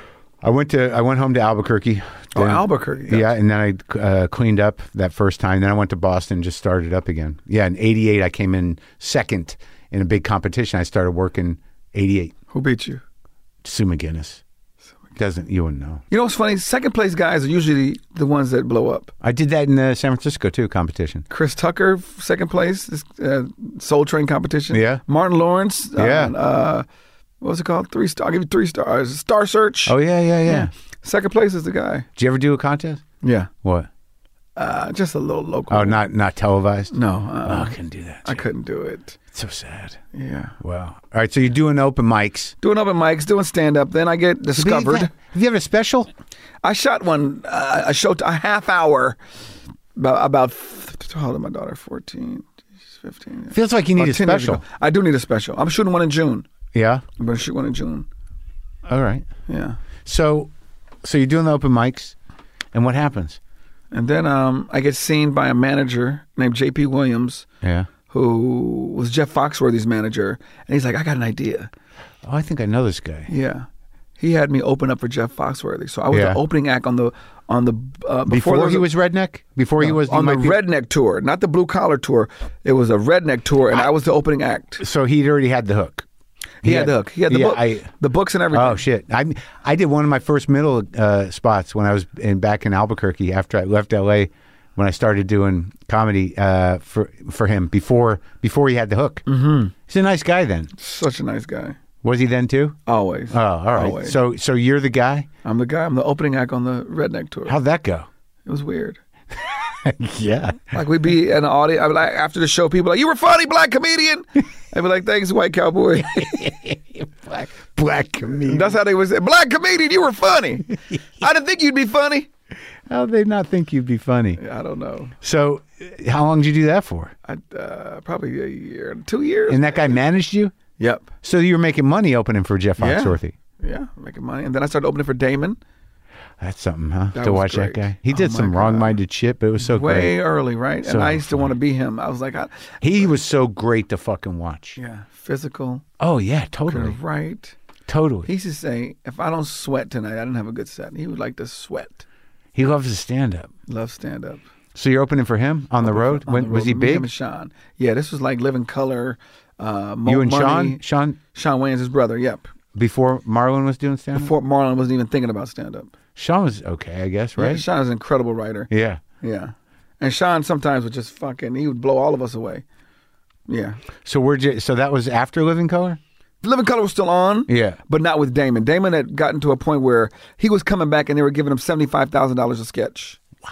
I went to I went home to Albuquerque. Oh, then, Albuquerque. Yeah, and then I uh, cleaned up that first time. Then I went to Boston, just started up again. Yeah, in eighty-eight, I came in second in a big competition. I started working eighty-eight. Who beat you? Sue McGinnis. Doesn't you wouldn't know? You know what's funny? Second place guys are usually the ones that blow up. I did that in uh, San Francisco too, competition. Chris Tucker, second place, this, uh, Soul Train competition. Yeah. Martin Lawrence. Yeah. Um, uh, what was it called? Three star. I'll give you three stars. Star Search. Oh yeah, yeah, yeah. yeah. Second place is the guy. Did you ever do a contest? Yeah. What? Uh, just a little local. Oh, not not televised? No. Uh, oh, I couldn't do that. I couldn't do it. It's so sad. Yeah. Wow. All right, so you're doing open mics. Doing open mics, doing stand-up. Then I get discovered. Have you ever a special? I shot one, uh, a show, a half hour, about, about how old is my daughter? fourteen, fifteen. Feels like you need a special. I do need a special. I'm shooting one in June. Yeah? I'm going to shoot one in June. All right. Yeah. So, so you're doing the open mics, and what happens? And then um, I get seen by a manager named J P Williams, yeah, who was Jeff Foxworthy's manager. And he's like, I got an idea. Oh, I think I know this guy. Yeah. He had me open up for Jeff Foxworthy. So I was yeah. the opening act on the, on the uh, before, before he a, was Redneck? Before no, he was... On the be... Redneck tour, not the Blue Collar tour. It was a Redneck tour, and I, I was the opening act. So he'd already had the hook. He, he had, had the hook. He had the, yeah, book, I, the books and everything. Oh, shit. I I did one of my first middle uh, spots when I was in, back in Albuquerque after I left L A when I started doing comedy uh, for for him before before he had the hook. Mm-hmm. He's a nice guy then. Such a nice guy. Was he then too? Always. Oh, all right. Always. So so you're the guy? I'm the guy. I'm the opening act on the Redneck tour. How'd that go? It was weird. Yeah. Like we'd be in the audience. I'd be like, after the show, people are like, you were funny, black comedian. I'd be like, thanks, white cowboy. black, black comedian. That's how they would say, black comedian, you were funny. I didn't think you'd be funny. How'd they not think you'd be funny? I don't know. So how long did you do that for? I, uh, probably a year, two years. And that guy managed you? Yep. So you were making money opening for Jeff Foxworthy? Yeah, yeah, making money. And then I started opening for Damon. That's something, huh? That to was watch great. that guy. He did Oh, some my wrong-minded shit, but it was so Way great. early, right? So and I used to funny. want to be him. I was like, I, He was so great to fucking watch. yeah, physical, Oh, yeah, totally. could write. Totally. He used to say, if I don't sweat tonight, I didn't have a good set. He would like to sweat. He loves to stand-up. Love stand-up. So you're opening for him on the road? On When, the was road he with me, him big? and Sean. Yeah, this was like Living Color. Uh, Mo You and Money. Sean? Sean, Sean Wayne's his brother, yep. before Marlon was doing stand-up? Before Marlon wasn't even thinking about stand-up. Sean was okay, I guess, Yeah, right? Sean is an incredible writer. Yeah. Yeah. And Sean sometimes would just fucking, he would blow all of us away. Yeah. So where'd you, so that was after Living Color? Living Color was still on. Yeah. But not with Damon. Damon had gotten to a point where he was coming back and they were giving him seventy-five thousand dollars a sketch. Wow.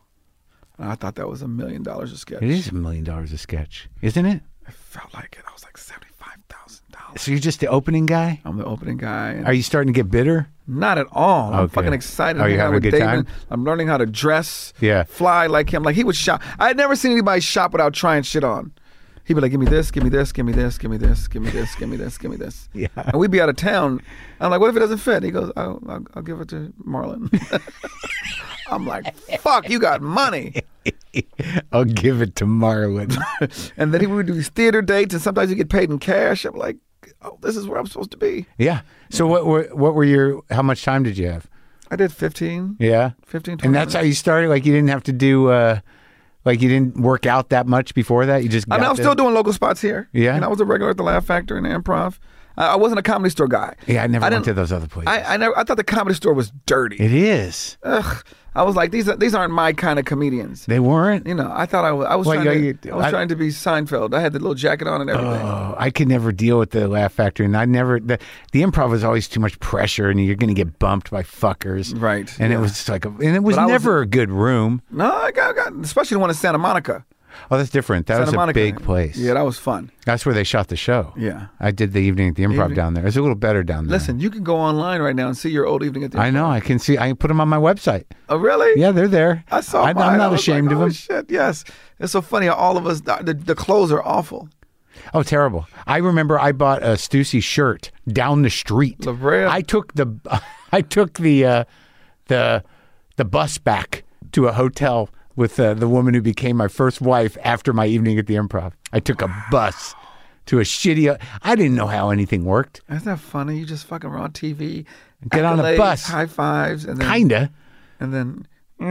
And I thought that was a million dollars a sketch. It is a million dollars a sketch, isn't it? I felt like it. I was like seventy-five thousand dollars. So you're just the opening guy? I'm the opening guy. And Are you starting to get bitter? not at all. I'm Okay. fucking excited. Are I'm you hanging out having a with good Damon. time? I'm learning how to dress, Yeah. fly like him. Like he would shop. I had never seen anybody shop without trying shit on. He'd be like, give me this, give me this, give me this, give me this, give me this, give me this, give me this. Yeah. And we'd be out of town. I'm like, what if it doesn't fit? He goes, I'll, I'll, I'll give it to Marlon. I'm like, fuck, you got money. I'll give it to Marlon. And then he would do these theater dates, and sometimes you get paid in cash. I'm like, oh, this is where I'm supposed to be. Yeah. So what were what were your? How much time did you have? I did fifteen. Yeah. fifteen, twenty And that's minutes. how you started. Like you didn't have to do. Uh, like you didn't work out that much before that. You just. I Got mean, I was there? still doing local spots here. Yeah. And I was a regular at the Laugh Factory and the Improv. I, I wasn't a Comedy Store guy. Yeah, I never I went didn't- to those other places. I, I never. I thought the Comedy Store was dirty. it is. Ugh. I was like, these are, these aren't my kind of comedians. They weren't. You know, I thought I was. I was Well, trying yeah, to. you- I was I- trying to be Seinfeld. I had the little jacket on and everything. Oh, I could never deal with the Laugh Factory, and I never. The, the Improv was always too much pressure, and you're going to get bumped by fuckers. Right, And yeah. it was just like, a, and it was But I was- never a good room. No, I got, I got, especially the one in Santa Monica. Oh, that's different. That Santa was a Monica. big place. Yeah, that was fun. That's where they shot the show. Yeah. I did the evening at the Improv Evening. down there. It's a little better down there. Listen, you can go online right now and see your old evening at the. I know. I can see. I can put them on my website. Oh, really? Yeah, they're there. I saw. I, mine. I'm I not was ashamed like, of oh, them. Shit, yes. It's so funny. How all of us, the, the clothes are awful. Oh, terrible. I remember I bought a Stussy shirt down the street. La Brea? I took the I took the uh, the the bus back to a hotel with uh, the woman who became my first wife after my evening at the Improv. I took a bus to a shitty. I didn't know how anything worked. Isn't that funny? You just fucking were on T V. Get on a accolades, bus. High fives. And then, Kinda. And then.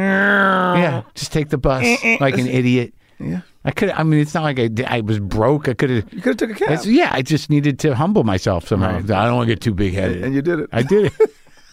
Yeah. Just take the bus like an idiot. Yeah. I could. I mean, it's not like I, did- I was broke. I could have. You could have took a cab. It's, yeah, I just needed to humble myself somehow. I don't want to get too big headed. And you did it. I did it.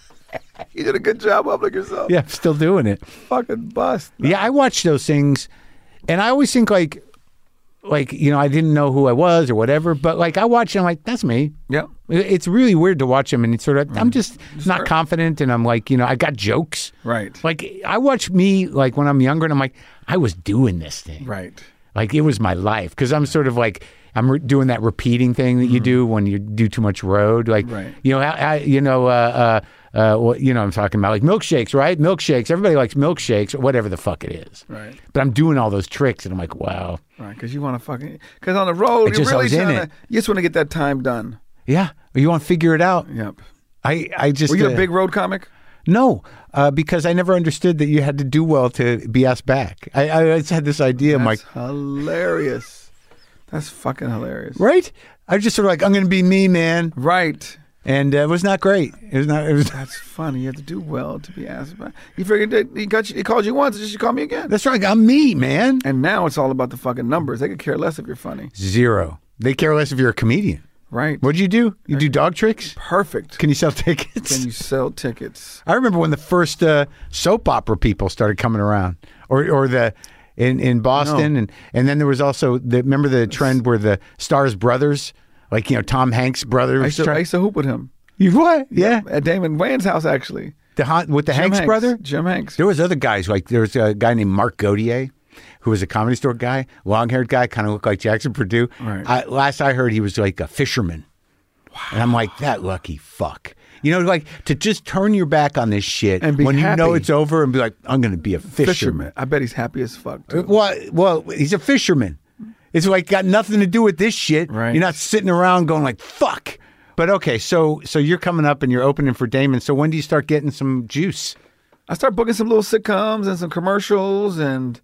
You did a good job humbling yourself. Yeah, I'm still doing it. Fucking bust. Yeah, I watch those things, and I always think like, like you know, I didn't know who I was or whatever, but like I watch them, like that's me. Yeah. It- It's really weird to watch them, and it's sort of I'm just not confident, and I'm like, you know, I got jokes. Right. Like I watch me like when I'm younger, and I'm like, I was doing this thing. Right. Like it was my life because I'm sort of like I'm re- doing that repeating thing that you do when you do too much road. Like Right. you know, I, I, you know, uh, uh, uh, what you know, I'm talking about like milkshakes, right? Milkshakes. Everybody likes milkshakes or whatever the fuck it is. Right. But I'm doing all those tricks, and I'm like, wow, Right. Because you want to fucking. Because on the road, I you're just- I really was in trying it. to. You just want to get that time done. yeah. You want to figure it out? Yep. I, I just Were you uh, a big road comic? no, uh, because I never understood that you had to do well to be asked back. I, I just had this idea. I'm like, That's hilarious. That's fucking hilarious. right? I was just sort of like, I'm going to be me, man, Right. and uh, it was not great. It was not. It was. That's funny. You have to do well to be asked about. You figured that he got you. He called you once. Just you call me again. That's right. I'm me, man. And now it's all about the fucking numbers. They could care less if you're funny. Zero. They care less if you're a comedian. Right. What'd you do? You do dog tricks? Perfect. Can you sell tickets? Can you sell tickets? I remember when the first uh, soap opera people started coming around, or or the in in Boston, No. and and then there was also the remember the trend where the Stars brothers, like you know Tom Hanks' brother, I was used, to, I trying. used to hoop with him You what? Yeah, at Damon Wayans' house, actually. the hot with the Jim Hanks, brother. Jim Hanks. There was other guys like there was a guy named Mark Gautier, who was a Comedy Store guy, long-haired guy, kind of looked like Jackson Purdue. Right. I, last I heard, he was like a fisherman. Wow. And I'm like, that lucky fuck. You know, like to just turn your back on this shit And be when you know happy. it's over and be like, I'm going to be a fisherman. Fisherman. I bet he's happy as fuck, too. Well, well, he's a fisherman. It's like got nothing to do with this shit. Right. You're not sitting around going like, fuck. But okay, so so you're coming up and you're opening for Damon. So when do you start getting some juice? I started booking some little sitcoms and some commercials, and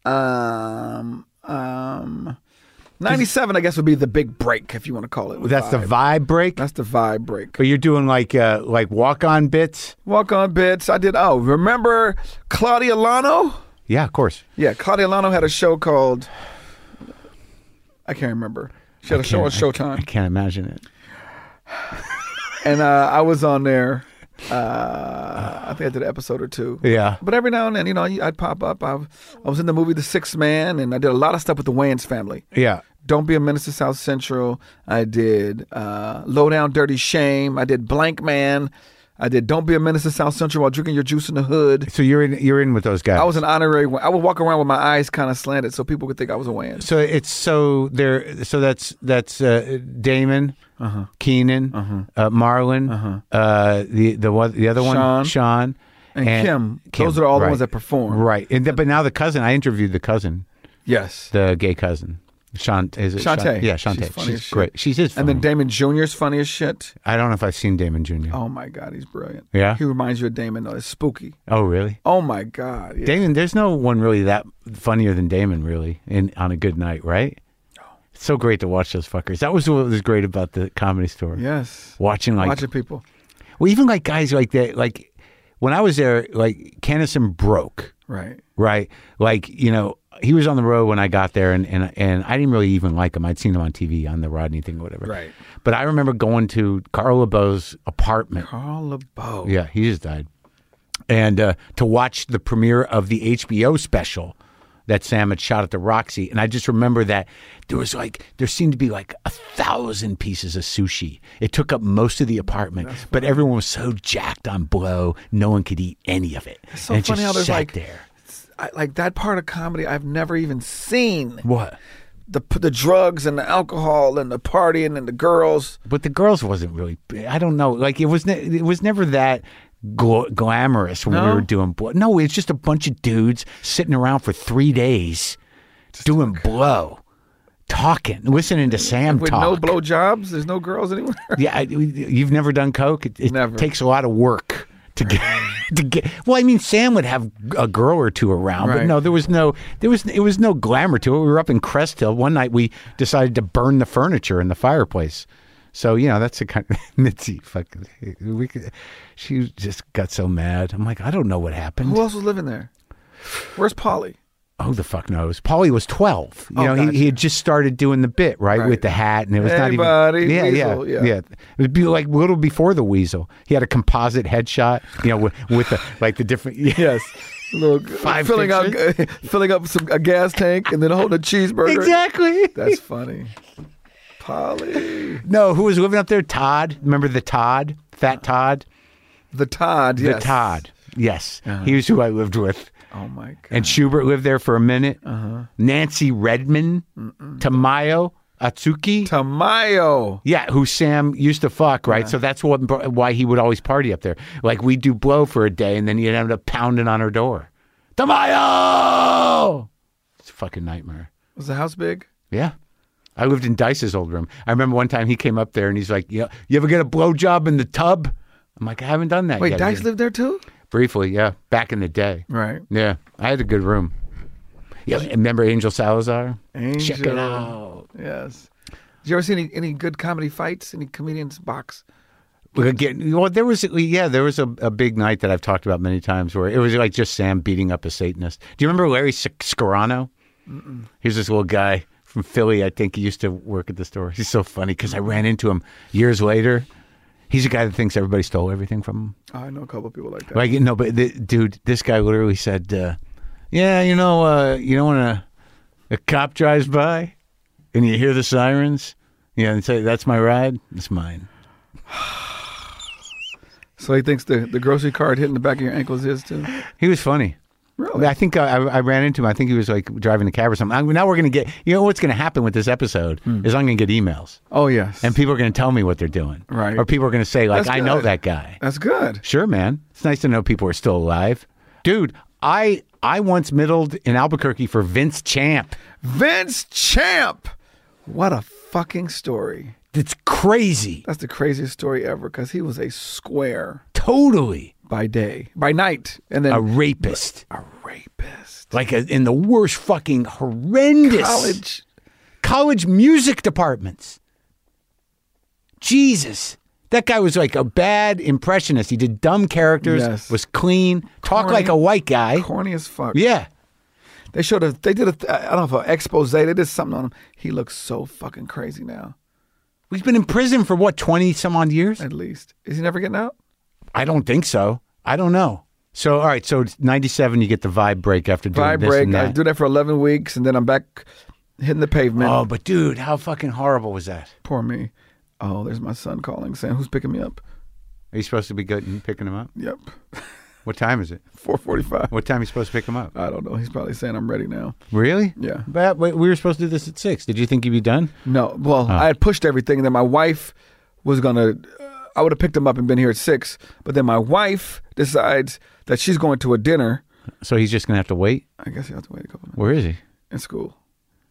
um, um, ninety-seven, I guess, would be the big break, if you want to call it. with That's the vibe break. That's the vibe break. But you're doing like uh, like walk on bits. Walk on bits. I did. Oh, remember Claudia Lano? Yeah, of course. Yeah, Claudia Lano had a show called. I can't remember. She had a show on Can't- I- Showtime, I can't imagine it. and uh, I was on there. Uh, I think I did an episode or two. Yeah. But every now and then, you know, I'd pop up. I, I was in the movie The Sixth Man, and I did a lot of stuff with the Wayans family. Yeah. Don't Be a Menace to South Central. I did uh, Low Down Dirty Shame. I did Blank Man. I did Don't Be a Menace to South Central while drinking your juice in the hood. So you're in you're in with those guys. I was an honorary. I would walk around with my eyes kind of slanted so people could think I was a Wayans. So it's so there. So that's that's uh, Damon, Uh-huh. Keenan, uh, Marlon, Uh-huh. uh, the the one the other one, Sean. Sean, And Kim. Those are all the ones that perform. Right. And th- but now the cousin. I interviewed the cousin, Yes. the gay cousin. Shant, is it Shantae. Shant- yeah, Shantae. She's funny She's, as shit. great. She's his. And then Damon Junior's funny as shit. I don't know if I've seen Damon Junior Oh my God, he's brilliant. Yeah? He reminds you of Damon though. It's spooky. Oh, really? Oh my God. Yeah. Damon, there's no one really that funnier than Damon, really, in on a good night, right? It's so great to watch those fuckers. That was what was great about the Comedy Store. Yes. Watching like Watching people. well, even like guys like that. Like when I was there, like Kennison broke, Right. right? Like you know, he was on the road when I got there, and and and I didn't really even like him. I'd seen him on T V on the Rodney thing or whatever. Right. But I remember going to Carl LeBeau's apartment. Carl LeBeau. Yeah, he just died. And uh, to watch the premiere of the H B O special that Sam had shot at the Roxy. And I just remember that there was like, there seemed to be like a thousand pieces of sushi. It took up most of the apartment, but everyone was so jacked on blow, no one could eat any of it. It's so and it funny just how there's sat like, there. I, like that part of comedy I've never even seen. What? The the drugs and the alcohol and the partying and the girls. But the girls wasn't really, I don't know. Like it was, ne- it was never that gl- glamorous when No? we were doing blow. No, it's just a bunch of dudes sitting around for three days doing blow, talking, listening to Sam With talk. no blow jobs, there's no girls anywhere. Yeah, I, you've never done coke. It, it Never. takes a lot of work to get to get. Well, I mean, Sam would have a girl or two around, but Right. no, there was no, there was, it was no glamour to it. We were up in Crest Hill one night. We decided to burn the furniture in the fireplace. So you know, that's a kind of Mitzi. Fucking, we could, she just got so mad. I'm like, I don't know what happened. Who else was living there? Where's Polly? Who the fuck knows? Paulie was twelve. You Oh, know, gotcha. he, he had just started doing the bit, right, Right. with the hat, and it was Hey, not even. buddy, yeah, Weasel, yeah, yeah. It would be like a little before the Weasel. He had a composite headshot, you know, with, with the like the different. Yes, Little Five filling out, pictures. filling up some a gas tank and then holding a cheeseburger. exactly. That's funny. Polly, No, who was living up there? Todd. Remember the Todd? Fat Todd. the Todd. The Yes. Todd. Yes, Uh-huh. he was who I lived with. Oh my God. And Schubert lived there for a minute. Uh-huh. Nancy Redman, Tamayo Atsuki. Tamayo. Yeah, who Sam used to fuck, right? So that's what why he would always party up there. Like we'd do blow for a day, and then he'd end up pounding on her door. Tamayo! It's a fucking nightmare. Was the house big? Yeah. I lived in Dice's old room. I remember one time he came up there and he's like, "Yeah, you ever get a blowjob in the tub?" I'm like, I haven't done that Wait, yet. Dice Yeah. lived there too? Briefly, yeah. Back in the day. Right. Yeah. I had a good room. Yeah. Remember Angel Salazar? Angel. Check it out. Yes. Did you ever see any, any good comedy fights? Any comedians box? We could get, well, there was, yeah, there was a, a big night that I've talked about many times where it was like just Sam beating up a Satanist. Do you remember Larry Sc- Scarano? Mm-mm. He's this little guy from Philly. I think he used to work at the store. He's so funny because I ran into him years later. He's a guy that thinks everybody stole everything from him. Oh, I know a couple of people like that. Like, no, but the, dude, this guy literally said, uh, yeah, you know, uh, you know when a, a cop drives by and you hear the sirens? Yeah, and say, that's my ride? It's mine. So he thinks the, the grocery cart hitting the back of your ankles is too? He was funny. Really? I think I, I ran into him. I think he was like driving the cab or something. I, now we're going to get, you know what's going to happen with this episode is I'm going to get emails. Oh, yes. And people are going to tell me what they're doing. Right. Or people are going to say, like, That's I know good. that guy. That's good. Sure, man. It's nice to know people are still alive. Dude, I I once middled in Albuquerque for Vince Champ. Vince Champ. What a fucking story. It's crazy. That's the craziest story ever because he was a square Totally. by day, by night, and then A rapist. a rapist. Like a, in the worst fucking horrendous College. college music departments. Jesus. That guy was like a bad impressionist. He did dumb characters, Yes. was clean, talked Corny. like a white guy. Corny as fuck. Yeah. They showed a, they did a, I don't know if an expose, they did something on him. He looks so fucking crazy now, He's been in prison for what, twenty some odd years? at least. Is he never getting out? I don't think so. I don't know. So, all right. So, it's ninety-seven, you get the vibe break after doing Vibe this break. and I that. do that for eleven weeks, and then I'm back hitting the pavement. Oh, but dude, how fucking horrible was that? Poor me. Oh, there's my son calling saying, who's picking me up? Are you supposed to be good and picking him up? Yep. What time is it? four forty-five. What time are you supposed to pick him up? I don't know. He's probably saying I'm ready now. Really? Yeah. But wait, we were supposed to do this at six. Did you think you'd be done? No. Well, Oh. I had pushed everything, and then my wife was going to, uh, I would have picked him up and been here at six, but then my wife decides that she's going to a dinner. So he's just going to have to wait? I guess you have to wait a couple minutes. Where is he? In school.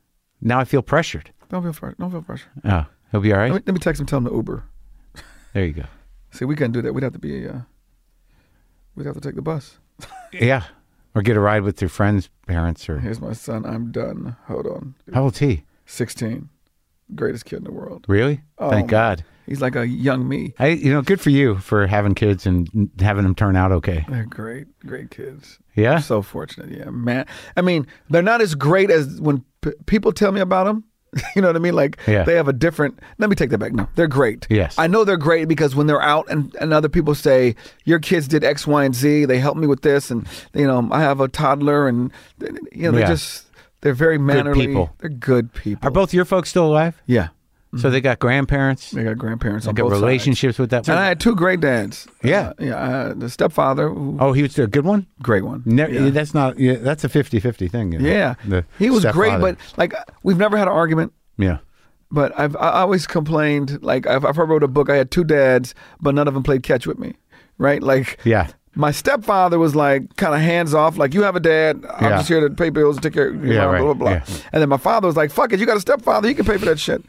Now I feel pressured. Don't feel pressure. Don't feel pressure. Oh, he'll be all right. Let me, let me text him. Tell him to Uber. There you go. See, we couldn't do that. We'd have to be. Uh, we'd have to take the bus. Yeah, or get a ride with your friend's parents. Or Here's my son. I'm done. Hold on. how old's he? sixteen. Greatest kid in the world. Really? Oh, Thank God. He's like a young me. I, you know, good for you for having kids and having them turn out okay. They're great, great kids. Yeah. So fortunate. Yeah, man. I mean, they're not as great as when p- people tell me about them. You know what I mean? Like, Yeah. they have a different. Let me take that back. No, they're great. Yes. I know they're great because when they're out and, and other people say, your kids did X, Y, and Z, they helped me with this. And, you know, I have a toddler and, you know, they're Yeah. just, they're very mannerly. people. They're good people. Are both your folks still alive? Yeah. So they got grandparents. They got grandparents They on got both relationships with that. sides. And I had two great dads. Yeah. Uh, yeah. I had the stepfather, who, Oh, he was a good one. great one. Ne- yeah. That's not. Yeah, that's a fifty-fifty thing. You know? Yeah. The He was great, stepfather. but like, we've never had an argument. yeah. But I've I always complained, like, I've, I've wrote a book, I had two dads, but none of them played catch with me, right? Like, Yeah. my stepfather was like kind of hands off, like, you have a dad, I'm Yeah. just here to pay bills and take care of you, Yeah, know, right. blah, blah, blah. Yeah. And then my father was like, fuck it, you got a stepfather, you can pay for that shit.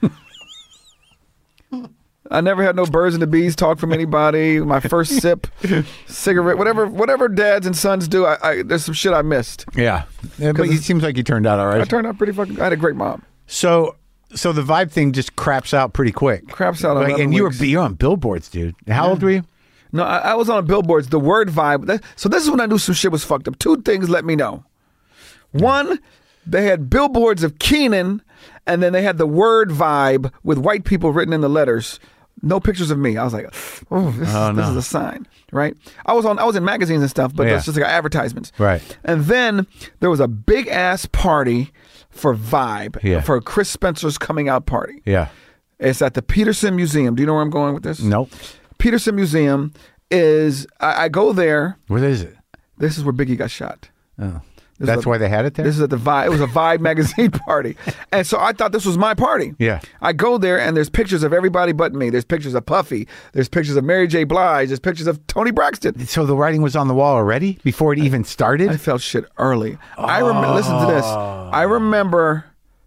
I never had no birds and the bees talk from anybody. My first sip, cigarette, whatever whatever dads and sons do, I, I there's some shit I missed. Yeah. Yeah, but it seems like you turned out all right. I turned out pretty fucking, I had a great mom. So, so the vibe thing just craps out pretty quick. Craps out on Like, eleven and you were weeks. you're on billboards, dude. How old were you? No, I, I was on billboards. The word vibe. That, so this is when I knew some shit was fucked up. Two things let me know. One, they had billboards of Keenan, and then they had the word vibe with white people written in the letters. No pictures of me. I was like, oh, this, Oh, is, no. this is a sign, right? I was on. I was in magazines and stuff, but Yeah. that's just like advertisements. Right. And then there was a big ass party for Vibe, Yeah. for Chris Spencer's coming out party. Yeah. It's at the Peterson Museum. Do you know where I'm going with this? Nope. Peterson Museum is, I, I go there. Where is it? This is where Biggie got shot. Oh. This That's is a- why they had it there? This is at the Vibe. It was a Vibe magazine party. And so I thought this was my party. Yeah. I go there and there's pictures of everybody but me. There's pictures of Puffy. There's pictures of Mary J. Blige. There's pictures of Tony Braxton. So the writing was on the wall already before it even started? I felt shit early. I remember, listen to this. I remember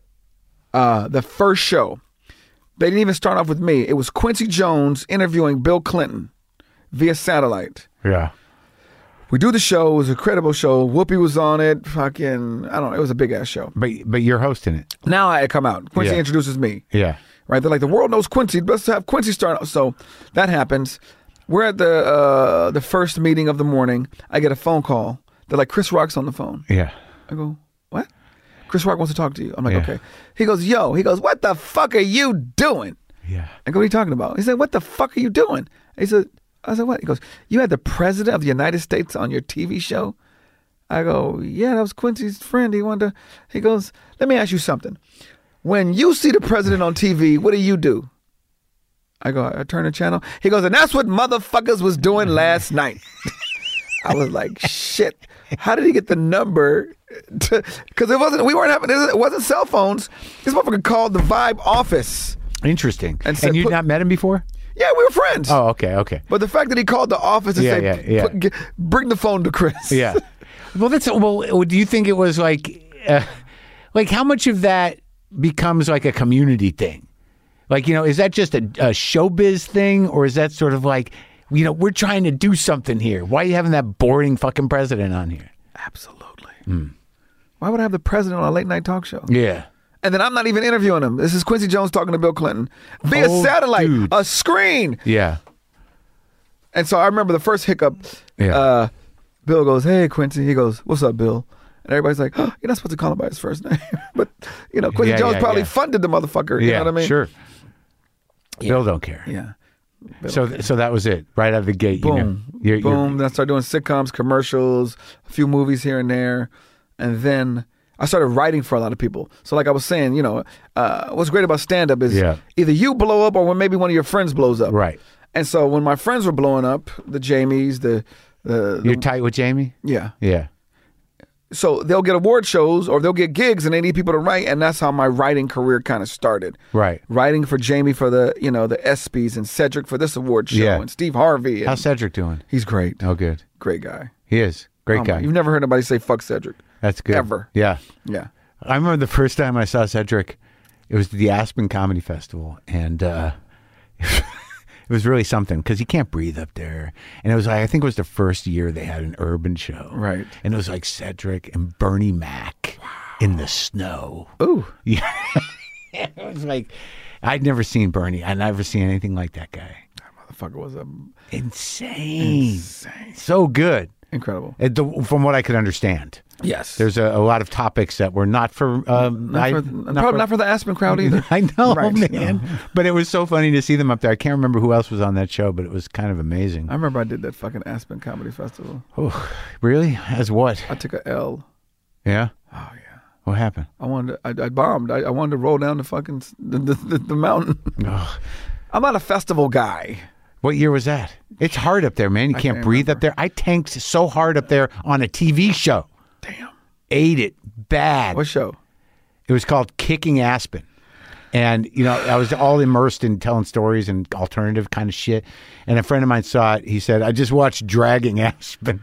uh, the first show. They didn't even start off with me. It was Quincy Jones interviewing Bill Clinton via satellite. yeah. We do the show. It was a credible show. Whoopi was on it. Fucking, I don't know. It was a big ass show. But but you're hosting it. Now I come out. Quincy Yeah. introduces me. Yeah. Right? They're like, the world knows Quincy. Let's have Quincy start. So that happens. We're at the uh, the first meeting of the morning. I get a phone call. They're like, Chris Rock's on the phone. Yeah. I go, what? Chris Rock wants to talk to you. I'm like, Yeah. okay. He goes, yo. He goes, what the fuck are you doing? Yeah. I go, what are you talking about? He said, what the fuck are you doing? He said, I said, what? He goes, you had the president of the United States on your T V show? I go, yeah, that was Quincy's friend. He wanted to, he goes, let me ask you something. When you see the president on T V, what do you do? I go, I turn the channel. He goes, and that's what motherfuckers was doing last night. I was like, shit. How did he get the number? Because it wasn't, we weren't having, it wasn't cell phones. This motherfucker called the Vibe office. Interesting. And And, said, you'd put- not met him before? Yeah, we were friends. Oh, okay, okay. But the fact that he called the office and Yeah, said, yeah, yeah. "Put- get- bring the phone to Chris. Yeah. Well, that's well. Do you think it was like, uh, like how much of that becomes like a community thing? Like, you know, is that just a, a showbiz thing, or is that sort of like, you know, we're trying to do something here? Why are you having that boring fucking president on here? Absolutely. Why would I have the president on a late night talk show? Yeah. And then I'm not even interviewing him. This is Quincy Jones talking to Bill Clinton via Oh, satellite, dude. a screen. Yeah. And so I remember the first hiccup. Yeah. Uh, Bill goes, hey, Quincy. He goes, what's up, Bill? And everybody's like, oh, you're not supposed to call him by his first name. But, you know, Quincy Yeah, Jones yeah, probably yeah. funded the motherfucker. You Yeah. know what I mean? Sure. Bill don't care. Yeah. Bill So don't care. so that was it right out of the gate. Boom. You know, You're- you're- Boom. Then I started doing sitcoms, commercials, a few movies here and there. And then I started writing for a lot of people. So like I was saying, you know, uh, what's great about stand-up is Yeah. either you blow up or when maybe one of your friends blows up. Right. And so when my friends were blowing up, the Jamies, the... the, You're the tight with Jamie? yeah. Yeah. So they'll get award shows or they'll get gigs and they need people to write. And that's how my writing career kind of started. Right. Writing for Jamie for the, you know, the ESPYs and Cedric for this award show Yeah. and Steve Harvey. And How's Cedric doing? he's great. Oh, good. Great guy. He is. Great Oh my- guy. You've never heard anybody say fuck Cedric. That's good. Ever. Yeah. Yeah. I remember the first time I saw Cedric, it was the Aspen Comedy Festival, and uh, it was really something because you can't breathe up there. And it was like, I think it was the first year they had an urban show. Right. And it was like Cedric and Bernie Mac wow. in the snow. Ooh. Yeah. It was like, I'd never seen Bernie. I'd never seen anything like that guy. That motherfucker was a... Insane. Insane. So good. Incredible. It, the, from what I could understand. Yes. There's a, a lot of topics that were not for... Um, not, I, for not probably for, not for the Aspen crowd either. I know, right. man. No. But it was so funny to see them up there. I can't remember who else was on that show, but it was kind of amazing. I remember I did that fucking Aspen Comedy Festival. Oh, really? As what? I took a L. Yeah? Oh, yeah. What happened? I wanted to, I, I bombed. I, I wanted to roll down the fucking the, the, the, the mountain. Oh. I'm not a festival guy. What year was that? It's hard up there, man. You can't, can't breathe remember. Up there. I tanked so hard up there on a T V show. Damn. Ate it bad. What show? It was called Kicking Aspen. And, you know, I was all immersed in telling stories and alternative kind of shit. And a friend of mine saw it. He said, I just watched Dragging Aspen.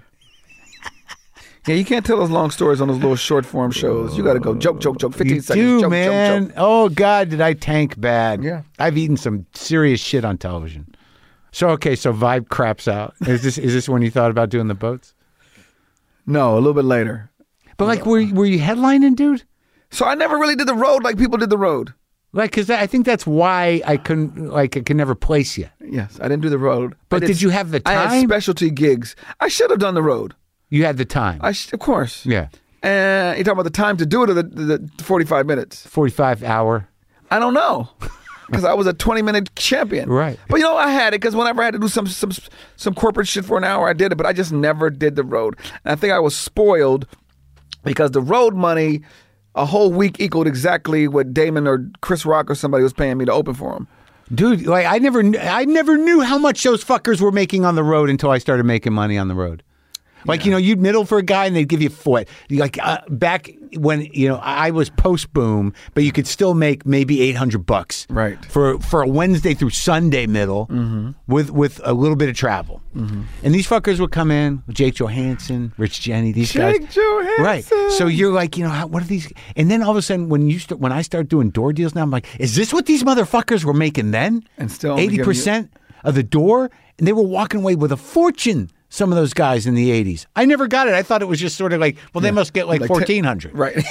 Yeah, you can't tell those long stories on those little short form shows. You got to go joke, joke, joke, fifteen you seconds. Do, joke, man. joke, joke. Oh, God, did I tank bad. Yeah. I've eaten some serious shit on television. So, okay, so Vibe craps out. Is this is this when you thought about doing the boats? No, a little bit later. But, like, were, were you headlining, dude? So I never really did the road like people did the road. Like, because I think that's why I couldn't, like, I could never place you. Yes, I didn't do the road. But did, did you have the time? I had specialty gigs. I should have done the road. You had the time. I sh- Of course. Yeah. And you're talking about the time to do it or the, the, the forty-five minutes? forty-five hour. I don't know. Because I was a twenty-minute champion. Right. But, you know, I had it because whenever I had to do some, some, some corporate shit for an hour, I did it. But I just never did the road. And I think I was spoiled because the road money a whole week equaled exactly what Damon or Chris Rock or somebody was paying me to open for them. Dude, like I never, I never knew how much those fuckers were making on the road until I started making money on the road. Like, yeah. you know, you'd middle for a guy and they'd give you what? Like uh, back when, you know, I was post boom, but you could still make maybe eight hundred bucks. Right. For for a Wednesday through Sunday middle mm-hmm. with with a little bit of travel. Mm-hmm. And these fuckers would come in, Jake Johansson, Rich Jenny, these Jake guys. Johansson. Right. So you're like, you know, how, what are these? And then all of a sudden when you start, when I start doing door deals now, I'm like, is this what these motherfuckers were making then? And still eighty percent you- of the door? And they were walking away with a fortune. Some of those guys in the eighties. I never got it. I thought it was just sort of like, well, they yeah. must get like, like fourteen hundred. Ten, right.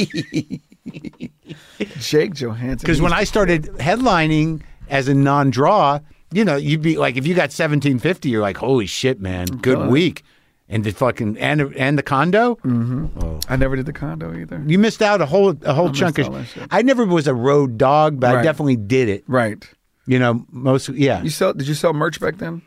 Jake Johansson. Because when I started headlining as a non-draw, you know, you'd be like, if you got seventeen fifty, you're like, holy shit, man, good God. Week. And the fucking, and, and the condo? Mm-hmm. Oh. I never did the condo either. You missed out a whole a whole I chunk of shit. I never was a road dog, but right. I definitely did it. Right. You know, most, yeah. You sell? Did you sell merch back then?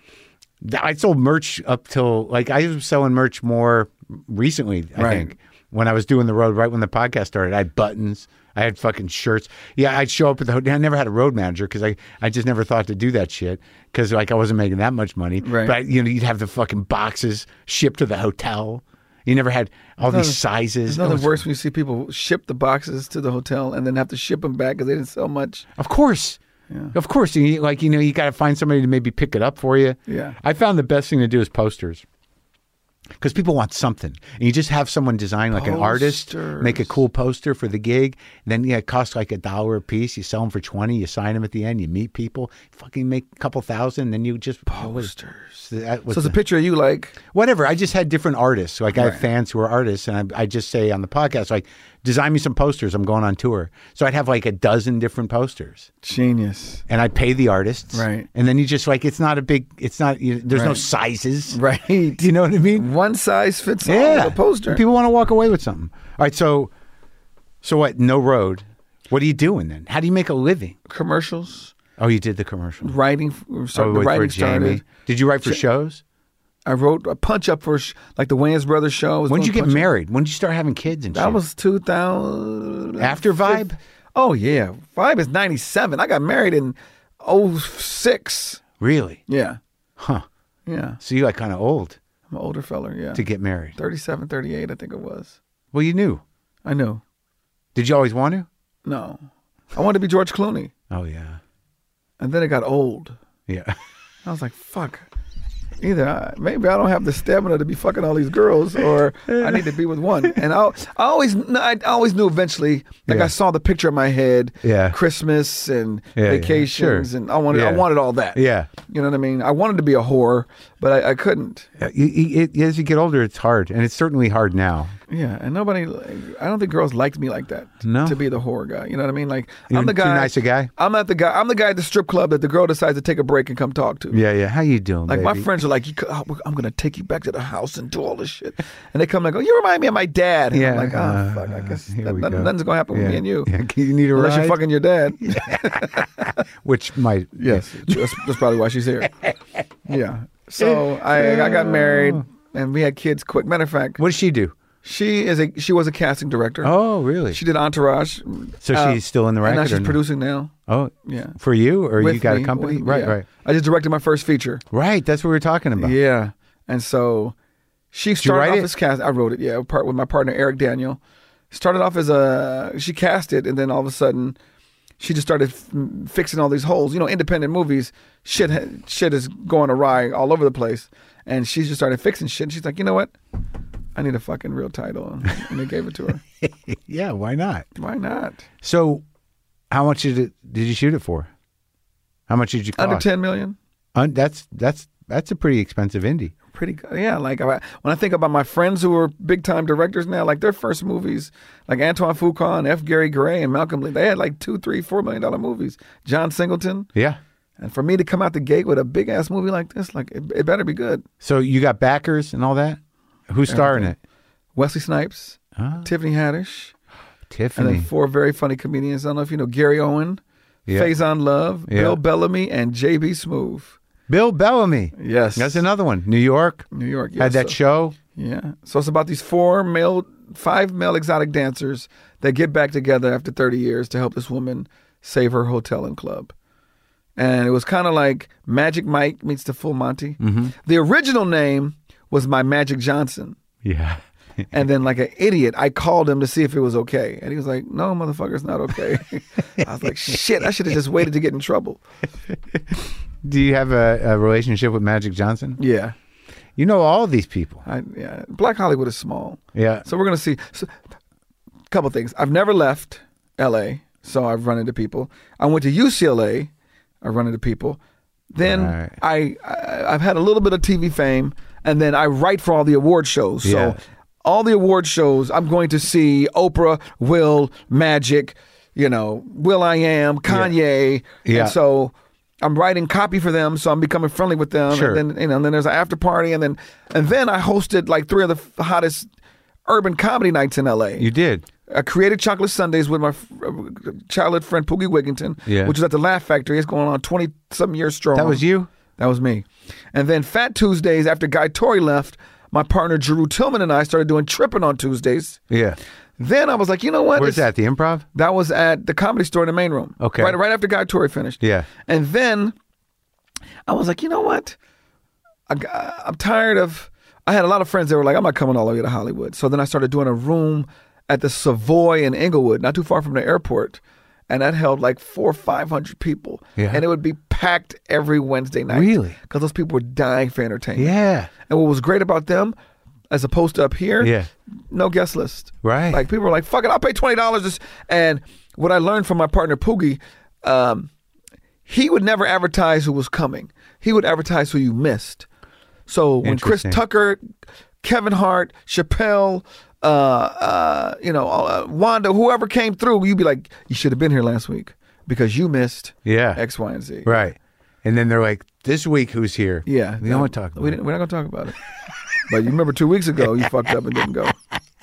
I sold merch up till, like, I was selling merch more recently, I right. think, when I was doing the road, right when the podcast started. I had buttons. I had fucking shirts. Yeah, I'd show up at the hotel. I never had a road manager because I, I just never thought to do that shit because, like, I wasn't making that much money. Right. But, you know, you'd have the fucking boxes shipped to the hotel. You never had all it's these not, sizes. It's nothing worse when you see people ship the boxes to the hotel and then have to ship them back because they didn't sell much. Of course. Yeah. Of course, you, like, you know, you got to find somebody to maybe pick it up for you. Yeah. I found the best thing to do is posters. Because people want something. And you just have someone design, like Posters. An artist, make a cool poster for the gig. And then, yeah, it costs like a dollar a piece. You sell them for twenty. You sign them at the end. You meet people. Fucking make a couple thousand. Then you just... Posters. So, that, so it's a picture of you, like... Whatever. I just had different artists. Like, I right. have fans who are artists. And I, I just say on the podcast, like, design me some posters. I'm going on tour. So I'd have like a dozen different posters. Genius. And I'd pay the artists. Right. And then you just like, it's not a big, it's not, you, there's right. no sizes. Right. Do you know what I mean? One size fits all yeah. with a poster. People want to walk away with something. All right. So, so what? No road. What are you doing then? How do you make a living? Commercials. Oh, you did the commercial. Writing. Start, oh, the wait, writing for Jamie. started. Did you write for J- shows? I wrote a punch up for sh- like the Wayans Brothers show. When did you get married? When did you start having kids and that shit? That was two thousand. After Vibe? Oh, yeah. Vibe is ninety-seven. I got married in oh six. Really? Yeah. Huh. Yeah. So you're like kind of old. I'm an older fella, yeah. To get married. thirty-seven, thirty-eight, I think it was. Well, you knew. I knew. Did you always want to? No. I wanted to be George Clooney. Oh, yeah. And then it got old. Yeah. I was like, fuck. either I, maybe I don't have the stamina to be fucking all these girls, or I need to be with one. And I, I always, I always knew eventually. Like Yeah. I saw the picture in my head. Yeah. Christmas and Yeah, yeah, vacations, sure. and I wanted, I Yeah. wanted all that. Yeah. You know what I mean? I wanted to be a whore, but I, I couldn't. Uh, you- you- it- as you get older, it's hard, and it's certainly hard now. Yeah, and nobody. I don't think girls liked me like that. No? To be the whore guy. You know what I mean? Like You're I'm the too guy. nice a guy? I'm not the guy. I'm the guy at the strip club that the girl decides to take a break and come talk to. Yeah, yeah. How you doing, Like my baby? friends are like, you, co- I'm gonna take you back to the house and do all this shit, and they come like, oh, you remind me of my dad. And Yeah. I'm like, oh uh, fuck, I guess here that, we nothing- go. nothing's gonna happen yeah. with me and you, Yeah. You need a unless ride? you're fucking your dad. Which might. Yes, that's, that's probably why she's here. Yeah. So I I got married and we had kids quick. Matter of fact, What does she do? she is a she was a casting director. Oh, really? She did Entourage. So Uh, she's still in the and record? now or she's no? producing now. Oh, Yeah. for you, or With you got me, a company? with- right, yeah. right, I just directed my first feature. right. That's what we were talking about. Yeah. And so she you started write off it? as cast. I wrote it, yeah, part with my partner Eric Daniel. Started off as a she cast it, and then all of a sudden, she just started f- fixing all these holes. You know, independent movies, shit, ha- shit is going awry all over the place, and she just started fixing shit. And she's like, you know what? I need a fucking real title, and, and they gave it to her. Yeah, why not? Why not? So, how much did it, did you shoot it for? How much did you cost? Under ten million. Un- that's that's that's a pretty expensive indie. Pretty good. Yeah, like I, when I think about my friends who are big time directors now, like their first movies, like Antoine Fuqua and F. Gary Gray and Malcolm Lee, they had like two, three, four million dollar movies. John Singleton, Yeah. and for me to come out the gate with a big ass movie like this, like it, it better be good. So you got backers and all that. Who's starring it? Wesley Snipes, Ah, Tiffany Haddish, and Tiffany. then four very funny comedians. I don't know if you know Gary Owen, Yeah. Faison Love, Yeah. Bill Bellamy, and J B. Smooth. Bill Bellamy. Yes, That's another one. New York. New York. Had yes, that so- show. Yeah. So it's about these four male, five male exotic dancers that get back together after thirty years to help this woman save her hotel and club. And it was kind of like Magic Mike meets the Full Monty. Mm-hmm. The original name was My Magic Johnson. Yeah. And then, like an idiot, I called him to see if it was okay. And he was like, no, motherfucker, it's not okay. I was like, shit, I should have just waited to get in trouble. Do you have a, a relationship with Magic Johnson? Yeah. You know all these people. I, yeah. Black Hollywood is small. Yeah. So we're going to see so, a couple things. I've never left L A, so I've run into people. I went to U C L A. I run into people. Then Right. I, I I've had a little bit of T V fame, and then I write for all the award shows. Yeah. So all the award shows, I'm going to see Oprah, Will, Magic, you know, Will I Am, Kanye, Yeah. and so I'm writing copy for them. So I'm becoming friendly with them. Sure. And then you know, and then there's an after party, and then and then I hosted like three of the f- hottest urban comedy nights in L A. You did. I created Chocolate Sundays with my f- uh, childhood friend Poogie Wigington, Yeah. which was at the Laugh Factory. It's going on twenty something years strong. That was you? That was me. And then Fat Tuesdays, after Guy Torrey left, my partner Jeru Tillman and I started doing Trippin' on Tuesdays. Yeah. Then I was like, you know what? Where's It's- that? The Improv? That was at the Comedy Store in the main room. Okay. Right, right after Guy Torrey finished. Yeah. And then I was like, you know what? I, got- I'm tired of. I had a lot of friends that were like, I'm not coming all the way to Hollywood. So then I started doing a room at the Savoy in Inglewood, not too far from the airport. And that held like four or five hundred people. Yeah. And it would be packed every Wednesday night. Really? Because those people were dying for entertainment. Yeah. And what was great about them, as opposed to up here, Yeah. no guest list. Right. Like people were like, fuck it, I'll pay twenty dollars. And what I learned from my partner Poogie, um, he would never advertise who was coming. He would advertise who you missed. So when Chris Interesting. Tucker, Kevin Hart, Chappelle, uh, uh, you know, uh, Wanda, whoever came through, you'd be like, you should have been here last week because you missed Yeah. X, Y, and Z. Right. And then they're like, this week who's here? Yeah. We don't want to talk about we it. didn't, We're not going to talk about it. But you remember two weeks ago, you fucked up and didn't go.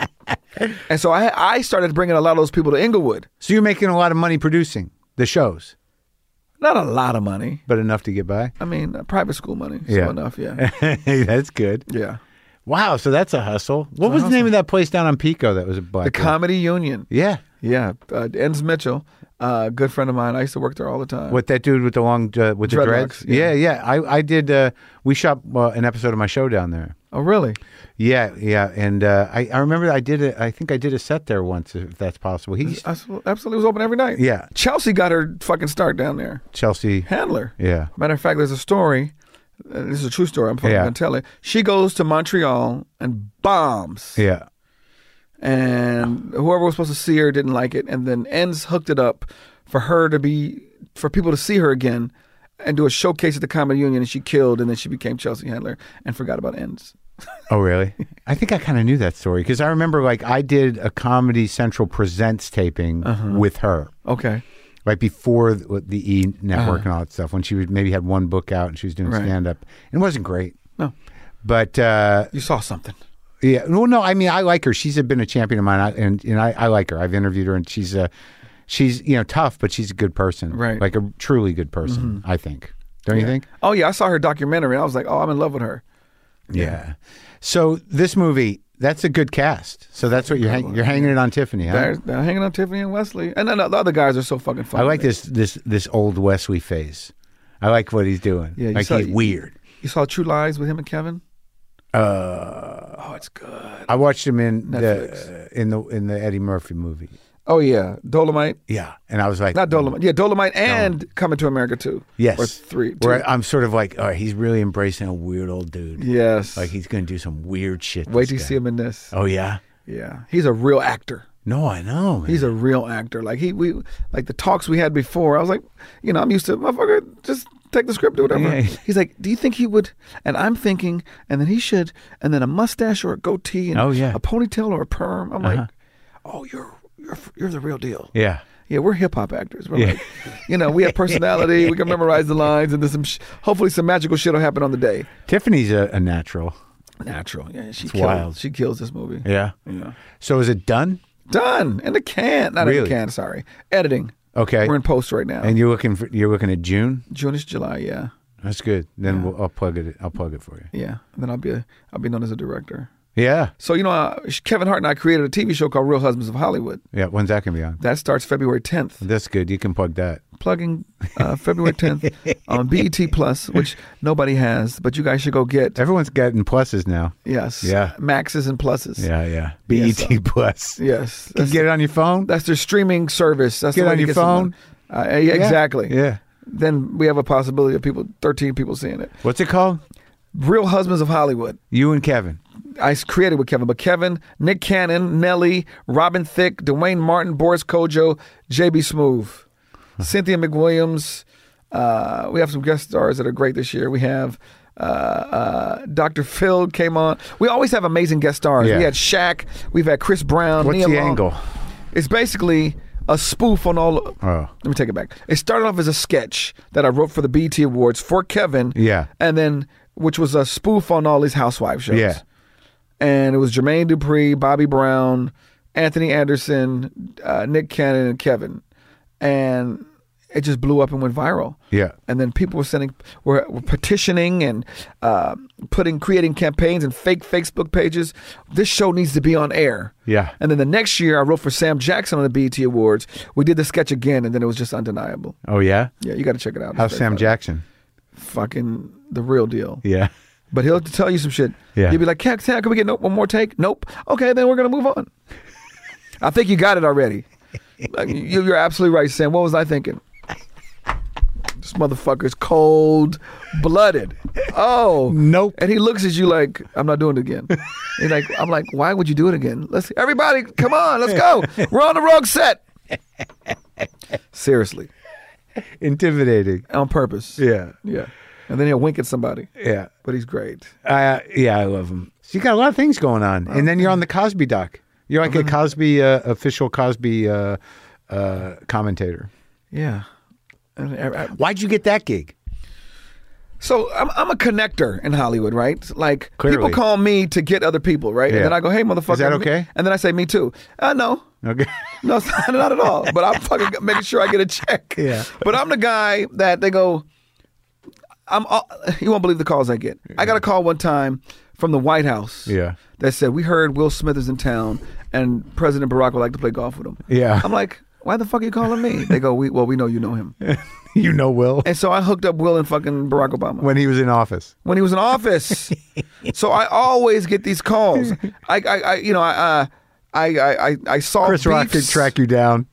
And so I, I started bringing a lot of those people to Inglewood. So you're making a lot of money producing the shows, Not a lot of money. but enough to get by? I mean, uh, private school money. So Yeah. enough, yeah. That's good. Yeah. Wow. So that's a hustle. What was the name of that place down on Pico that was a black The girl? Comedy Union. Yeah. Yeah. Uh, Enz Mitchell, a uh, good friend of mine. I used to work there all the time. What that dude with the long uh, with the Dreadlocks, dreads? Yeah, yeah. yeah. I I did. Uh, we shot uh, an episode of my show down there. Oh, really? Yeah, yeah. And uh, I I remember I did it. I think I did a set there once, if that's possible. He Absolutely. Absolutely. It was open every night. Yeah. Chelsea got her fucking start down there. Chelsea. Handler. Yeah. Matter of fact, there's a story and this is a true story, I'm fucking Yeah. gonna tell it. She goes to Montreal and bombs. Yeah. And whoever was supposed to see her didn't like it, and then Ends hooked it up for her to be, for people to see her again and do a showcase at the Comedy Union, and she killed, and then she became Chelsea Handler and forgot about Ends. Oh, really? I think I kind of knew that story because I remember, like, I did a Comedy Central Presents taping Uh-huh. with her. Okay. Right before the, the E Network Uh-huh. and all that stuff, when she was, maybe had one book out and she was doing Right. stand-up. It wasn't great. No. But, uh, You saw something. yeah, well, no, I mean, I like her. She's been a champion of mine, I, and, and I, I like her. I've interviewed her, and she's, uh, she's, you know, tough, but she's a good person. Right. Like a truly good person, I think. Don't you think? Oh, yeah, I saw her documentary, and I was like, oh, I'm in love with her. Yeah. So this movie, that's a good cast. So that's what you're hang, you're hanging it on Tiffany, huh? They're, they're hanging on Tiffany and Wesley. And then the other guys are so fucking fun. I like this this this old Wesley phase. I like what he's doing. Yeah, you like saw- he's weird. You saw True Lies with him and Kevin? Uh, Oh, it's good. I watched him in Netflix. the in the in the Eddie Murphy movie. Oh, yeah. Dolomite. Yeah, and I was like, Not Dolomite. Yeah, Dolomite and Coming to America too. yes, Or three. Two. Where I'm sort of like, all right, he's really embracing a weird old dude. Yes. Like he's going to do some weird shit. Wait this till you guy. see him in this. Oh yeah. Yeah. He's a real actor. No, I know. Man. He's a real actor. Like he, we, like the talks we had before. I was like, you know, I'm used to motherfucker. Just take the script or whatever. Yeah. He's like, do you think he would? And I'm thinking, and then he should, and then a mustache or a goatee, and Oh, yeah. a ponytail or a perm. I'm Uh-huh. like, oh, you're you're you're the real deal. yeah. Yeah, we're hip hop actors. We're Yeah. like, you know, we have personality. We can memorize the lines, and there's some. Sh- hopefully, some magical shit will happen on the day. Tiffany's a, a natural. Natural. Yeah, she It's kills. wild. She kills this movie. Yeah. Yeah. So is it done? Done in the can. Not in Really? the can. Sorry. Editing. Okay. We're in post right now. And you're looking for you're looking at June. June is July. Yeah. That's good. Then we'll, I'll plug it. I'll plug it for you. Yeah. And then I'll be a, I'll be known as a director. Yeah. So you know, uh, Kevin Hart and I created a T V show called Real Husbands of Hollywood. Yeah. When's that gonna be on? That starts February tenth. That's good. You can plug that. Plugging uh, February tenth on B E T Plus, which nobody has, but you guys should go get. Everyone's getting pluses now. Yes. Yeah. Maxes and pluses. Yeah, yeah. B E T so- Plus. Yes. You That's, can get it on your phone. that's their streaming service. That's Get the way on to your get some phone. money. Uh, yeah, exactly. Yeah. Then we have a possibility of people, thirteen people seeing it. What's it called? Real Husbands of Hollywood. You and Kevin. I created with Kevin, but Kevin, Nick Cannon, Nelly, Robin Thicke, Dwayne Martin, Boris Kojo, J B Smoove, Cynthia McWilliams. Uh, we have some guest stars that are great this year. We have uh, uh, Doctor Phil came on. We always have amazing guest stars. Yeah. We had Shaq. We've had Chris Brown. What's Nia the Long. angle? It's basically a spoof on all. Oh. Let me take it back. It started off as a sketch that I wrote for the B E T Awards for Kevin. Yeah. And then, which was a spoof on all these housewife shows. Yeah. And it was Jermaine Dupri, Bobby Brown, Anthony Anderson, uh, Nick Cannon, and Kevin. And it just blew up and went viral. Yeah. And then people were sending, were, were petitioning and uh, putting, creating campaigns and fake Facebook pages. This show needs to be on air. Yeah. And then the next year, I wrote for Sam Jackson on the B E T Awards. We did the sketch again, and then it was just undeniable. Oh yeah. Yeah, you got to check it out. How's It's Sam very funny. Jackson? Fucking the real deal. Yeah. But he'll tell you some shit. Yeah. You'll be like, Cat, Cat, can we get no, one more take? Nope. Okay, then we're going to move on. I think you got it already. Like, you, you're absolutely right, Sam. What was I thinking? This motherfucker's cold-blooded. Oh. Nope. And he looks at you like, I'm not doing it again. He's like, I'm like, why would you do it again? Let's everybody, come on, let's go. We're on the wrong set. Seriously. Intimidating. On purpose. Yeah. Yeah. And then he'll wink at somebody. Yeah. But he's great. Uh, yeah, I love him. So you got a lot of things going on, and then you're on the Cosby doc. You're like a Cosby uh, official Cosby uh, uh, commentator. Yeah. And I- I- Why'd you get that gig? So I'm I'm a connector in Hollywood, right? Like Clearly. people call me to get other people, right? Yeah. And then I go, "Hey, motherfucker." Is that okay? And then I say, "Me too." Uh, no, Okay. no, it's not, not at all. But I'm fucking making sure I get a check. Yeah. But I'm the guy that they go. I'm. all- You won't believe the calls I get. I got a call one time from the White House. Yeah. That said, we heard Will Smith is in town and President Barack would like to play golf with him. Yeah. I'm like, why the fuck are you calling me? They go, we well, we know you know him. You know Will And so I hooked up Will and fucking Barack Obama. when he was in office. When he was in office. So I always get these calls. I, I, I you know, I, uh, I, I, I, I saw Chris Rock could beefs. track you down.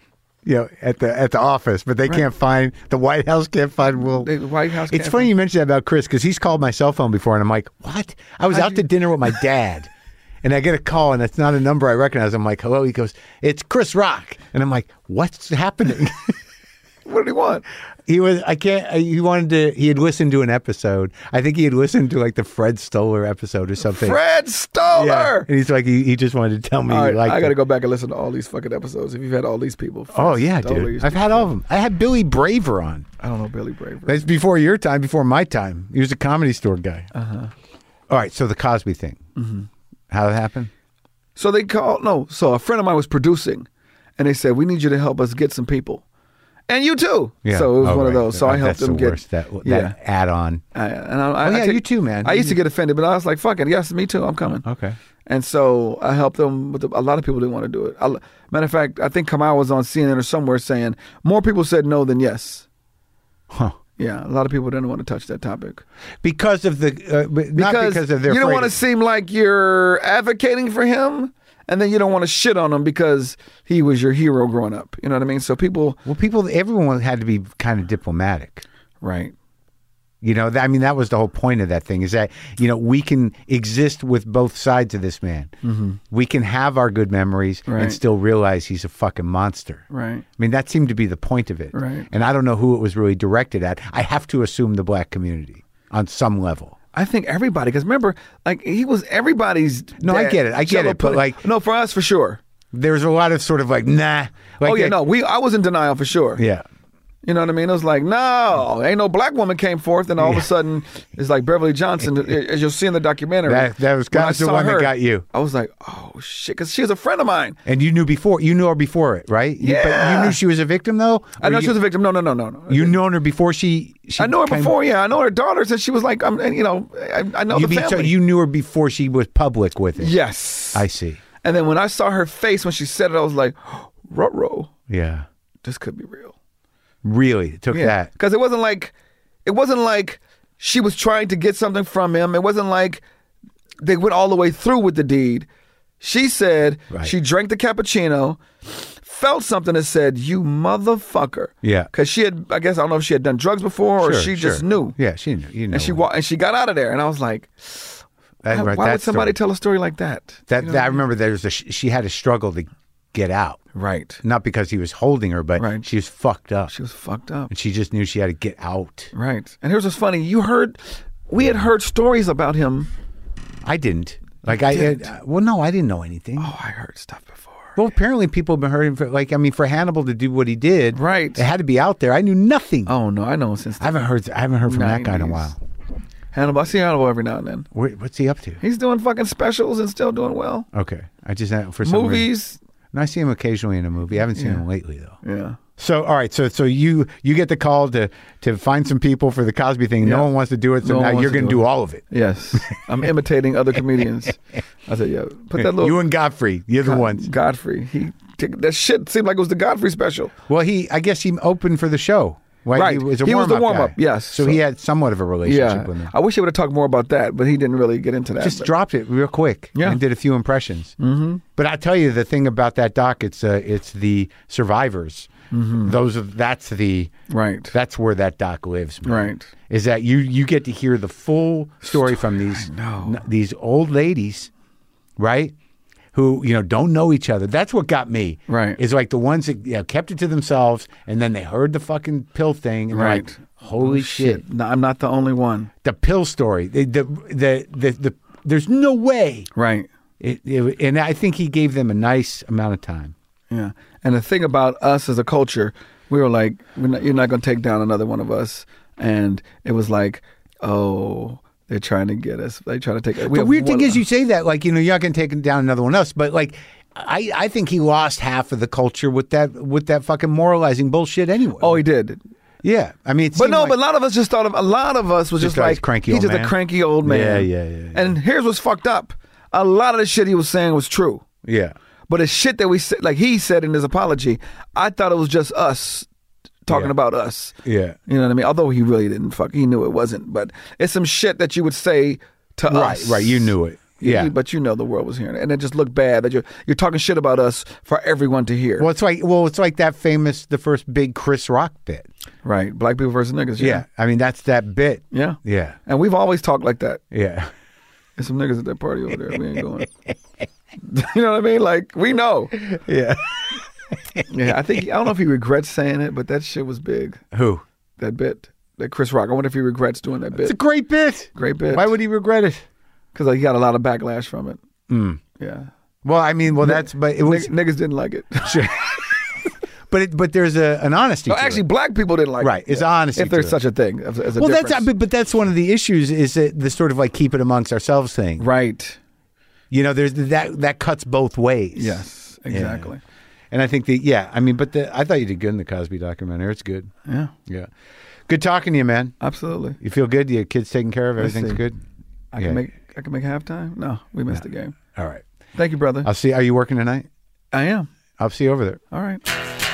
you know, at the at the office, but they Right. can't find the White House. Can't find Will. The White House. It's can't funny find- you mentioned that about Chris because he's called my cell phone before, and I'm like, what? I was How'd out you- to dinner with my dad, and I get a call, and it's not a number I recognize. I'm like, hello. He goes, it's Chris Rock, and I'm like, what's happening? What did he want? He was. I can't. I- He wanted to. He had listened to an episode. I think he had listened to like the Fred Stoller episode or something. Fred Stoller. Yeah. And he's like, he, he just wanted to tell me All he right, liked I got to it. go back and listen to all these fucking episodes. If you've had all these people. Fred Oh yeah, Stoller dude. used I've to- had all of them. I had Billy Braver on. I don't know Billy Braver. That's before your time, before my time. He was a Comedy Store guy. Uh-huh. All right, so the Cosby thing. Mm-hmm. How did it happen? So they called. No, so a friend of mine was producing, and they said, "We need you to help us get some people." And you too. Yeah. So it was Oh, one of right. those. So I helped That's them the get worst, that, yeah. that add-on. I, and I, I, Oh, I yeah, take- you too, man. I used to get offended, but I was like, "Fuck it, yes, me too. I'm coming." Okay. And so I helped them. With the, a lot of people didn't want to do it. I, matter of fact, I think Kamau was on C N N or somewhere saying more people said no than yes. Huh. Yeah, a lot of people didn't want to touch that topic Because of the, uh, but not because of their. you don't want to afraid seem like you're advocating for him, and then you don't want to shit on him because he was your hero growing up. You know what I mean? So people, of- Well, people, everyone had to be kind of diplomatic. right? You know, that, I mean, that was the whole point of that thing is that, you know, we can exist with both sides of this man. Mm-hmm. We can have our good memories Right. and still realize he's a fucking monster. Right. I mean, that seemed to be the point of it. Right. And I don't know who it was really directed at. I have to assume the black community on some level. I think everybody, because remember, like he was everybody's. No, I dad. get it. I get Jello it, but, pudding. like- no, for us for sure. There's a lot of sort of like, nah. Like oh yeah, that- no, we. I was in denial for sure. Yeah. You know what I mean? It was like, no, ain't no black woman came forth, and all of a sudden, it's like Beverly Johnson, as you'll see in the documentary. That- that was when I that's the saw one that her, got you. I was like, oh shit, because she was a friend of mine. And you knew before, you knew her before it, right? You- But Yeah. you knew she was a victim though? I Or know you, she was a victim. No, no, no, no, no. You known her before she, she I know her came- before. Yeah, I know her daughter since she was like, I'm, and, you know, I, I know You the mean, so family. you knew her before she was public with it? yes, I see. And then when I saw her face when she said it, I was like, ruh-roh, Yeah. this could be real. Really? It took that. Because it wasn't like, it wasn't like she was trying to get something from him. It wasn't like they went all the way through with the deed. She said Right. she drank the cappuccino, felt something that said, "You motherfucker." Yeah. Because she had, I guess I don't know if she had done drugs before or Sure, she just sure. knew. Yeah, she knew. You know. And she wa- and she got out of there, and I was like, That- why, right, why that would somebody story. tell a story like that? That, You know that what I remember there's a, she had a struggle to get out. Right. Not because he was holding her, but Right. she was fucked up. She was fucked up. and she just knew she had to get out. Right. And here's what's funny. You heard, we had heard stories about him. I didn't. Like I, didn't? uh, well, no, I didn't know anything. Oh, I heard stuff before. Well, apparently people have been hurting for, like, I mean, for Hannibal to do what he did, Right. It had to be out there. I knew nothing. Oh, no, I know him since I haven't heard. I haven't heard from that guy in a nineties. while. Hannibal. I see Hannibal every now and then. Where, what's he up to? He's doing fucking specials and still doing well. Okay, I just uh, for some reason, Movies. and I see him occasionally in a movie. I haven't seen Yeah. him lately though. Yeah. So all right, so so you you get the call to to find some people for the Cosby thing. Yeah. No one wants to do it, so No one now wants you're to going to do do it. all of it. Yes. I'm imitating other comedians. I said, yeah, put that little You and Godfrey, you're the God- ones. Godfrey. He that shit seemed like it was the Godfrey special. Well, he I guess he opened for the show. Right, Right. He was, a He was the warm-up warm-up, guy. yes. So, So- he had somewhat of a relationship Yeah. with him. I wish he would have talked more about that, but he didn't really get into that. Just but- dropped it real quick Yeah. and did a few impressions. Mm-hmm. But I tell you, the thing about that doc, it's uh, it's the survivors. Mm-hmm. Those are that's the Right. that's where that doc lives. Man. Right. Is that you you get to hear the full story from these know. n- these old ladies, right? Who you know don't know each other. That's what got me. Right. Is like the ones that you know, kept it to themselves, and then they heard the fucking pill thing, and they're Right. like, "Holy shit. No, I'm not the only one. The pill story. The the the the, the there's no way." Right. It, it, and I think he gave them a nice amount of time. Yeah. And the thing about us as a culture, we were like, we're not, you're not going to take down another one of us. And it was like, oh, they're trying to get us. They try to take it. The weird thing is, you say that like you know you're not going to take down another one else, but like I, I think he lost half of the culture with that with that fucking moralizing bullshit anyway. Oh, he did. yeah, I mean, it But seemed no, like- but a lot of us just thought of, a lot of us was Just just, like like, cranky he's old just man? a cranky old man. Yeah, yeah, yeah, yeah. And here's what's fucked up. A lot of the shit he was saying was true. yeah, But the shit that we said, like he said in his apology, I thought it was just us talking Yeah. about us. yeah, You know what I mean? Although he really didn't fuck, he knew it wasn't. But it's some shit that you would say to right, us. right. You knew it. Yeah. But you know the world was hearing it. And it just looked bad that you're, you're talking shit about us for everyone to hear. Well, it's like well, it's like that famous, the first big Chris Rock bit. Right. Black people versus niggas. Yeah. Yeah. I mean, that's that bit. Yeah. Yeah. And we've always talked like that. Yeah. There's some niggas at that party over there. We ain't going. You know what I mean? Like, we know. Yeah. Yeah. I think, I don't know if he regrets saying it, but that shit was big. Who? That bit. That Chris Rock. I wonder if he regrets doing that bit. It's a great bit. Great bit. Why would he regret it? Because like, he got a lot of backlash from it. Mm. Yeah. Well, I mean, well, that's, but it was. Nig- niggas didn't like it. Sure. But it, but there's a, an honesty No, to actually, it. black people didn't like Right, it. it's honesty If there's to it. such a thing as, as a Well, difference. that's but, but that's one of the issues is that the sort of like keep it amongst ourselves thing. Right. You know, there's that that cuts both ways. Yes, exactly. Yeah. And I think that yeah, I mean, but the, I thought you did good in the Cosby documentary. It's good. Yeah. Yeah. Good talking to you, man. Absolutely. You feel good? Your kids taken care of? Let's Everything's see. good? I Yeah. can make I can make halftime? No, we missed the game. All right. Thank you, brother. I'll see. Are you working tonight? I am. I'll see you over there. All right.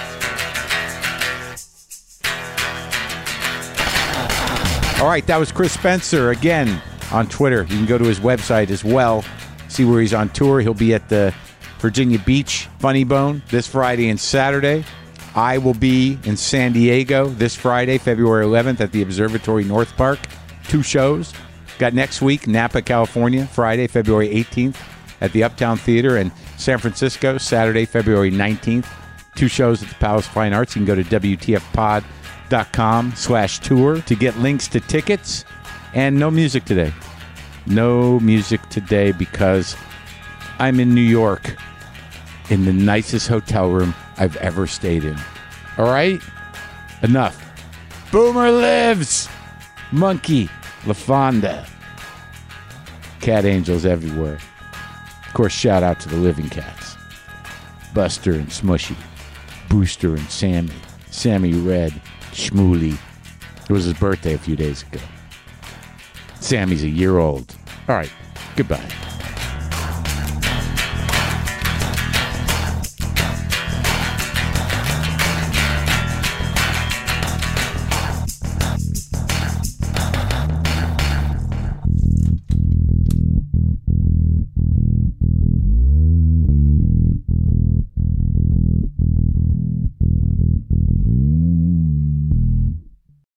All right, that was Chris Spencer again on Twitter. You can go to his website as well, see where he's on tour. He'll be at the Virginia Beach Funny Bone this Friday and Saturday. I will be in San Diego this Friday, February eleventh, at the Observatory North Park. Two shows. Got next week, Napa, California, Friday, February eighteenth, at the Uptown Theater, and San Francisco, Saturday, February nineteenth. Two shows at the Palace of Fine Arts. You can go to W T F pod dot com slash tour to get links to tickets. And no music today. No music today because I'm in New York in the nicest hotel room I've ever stayed in. All right? Enough. Boomer lives. Monkey. LaFonda. Cat angels everywhere. Of course, shout out to the living cats. Buster and Smushy. Booster and Sammy. Sammy Red. Shmooly. It was his birthday a few days ago. Sammy's a year old. All right. Goodbye.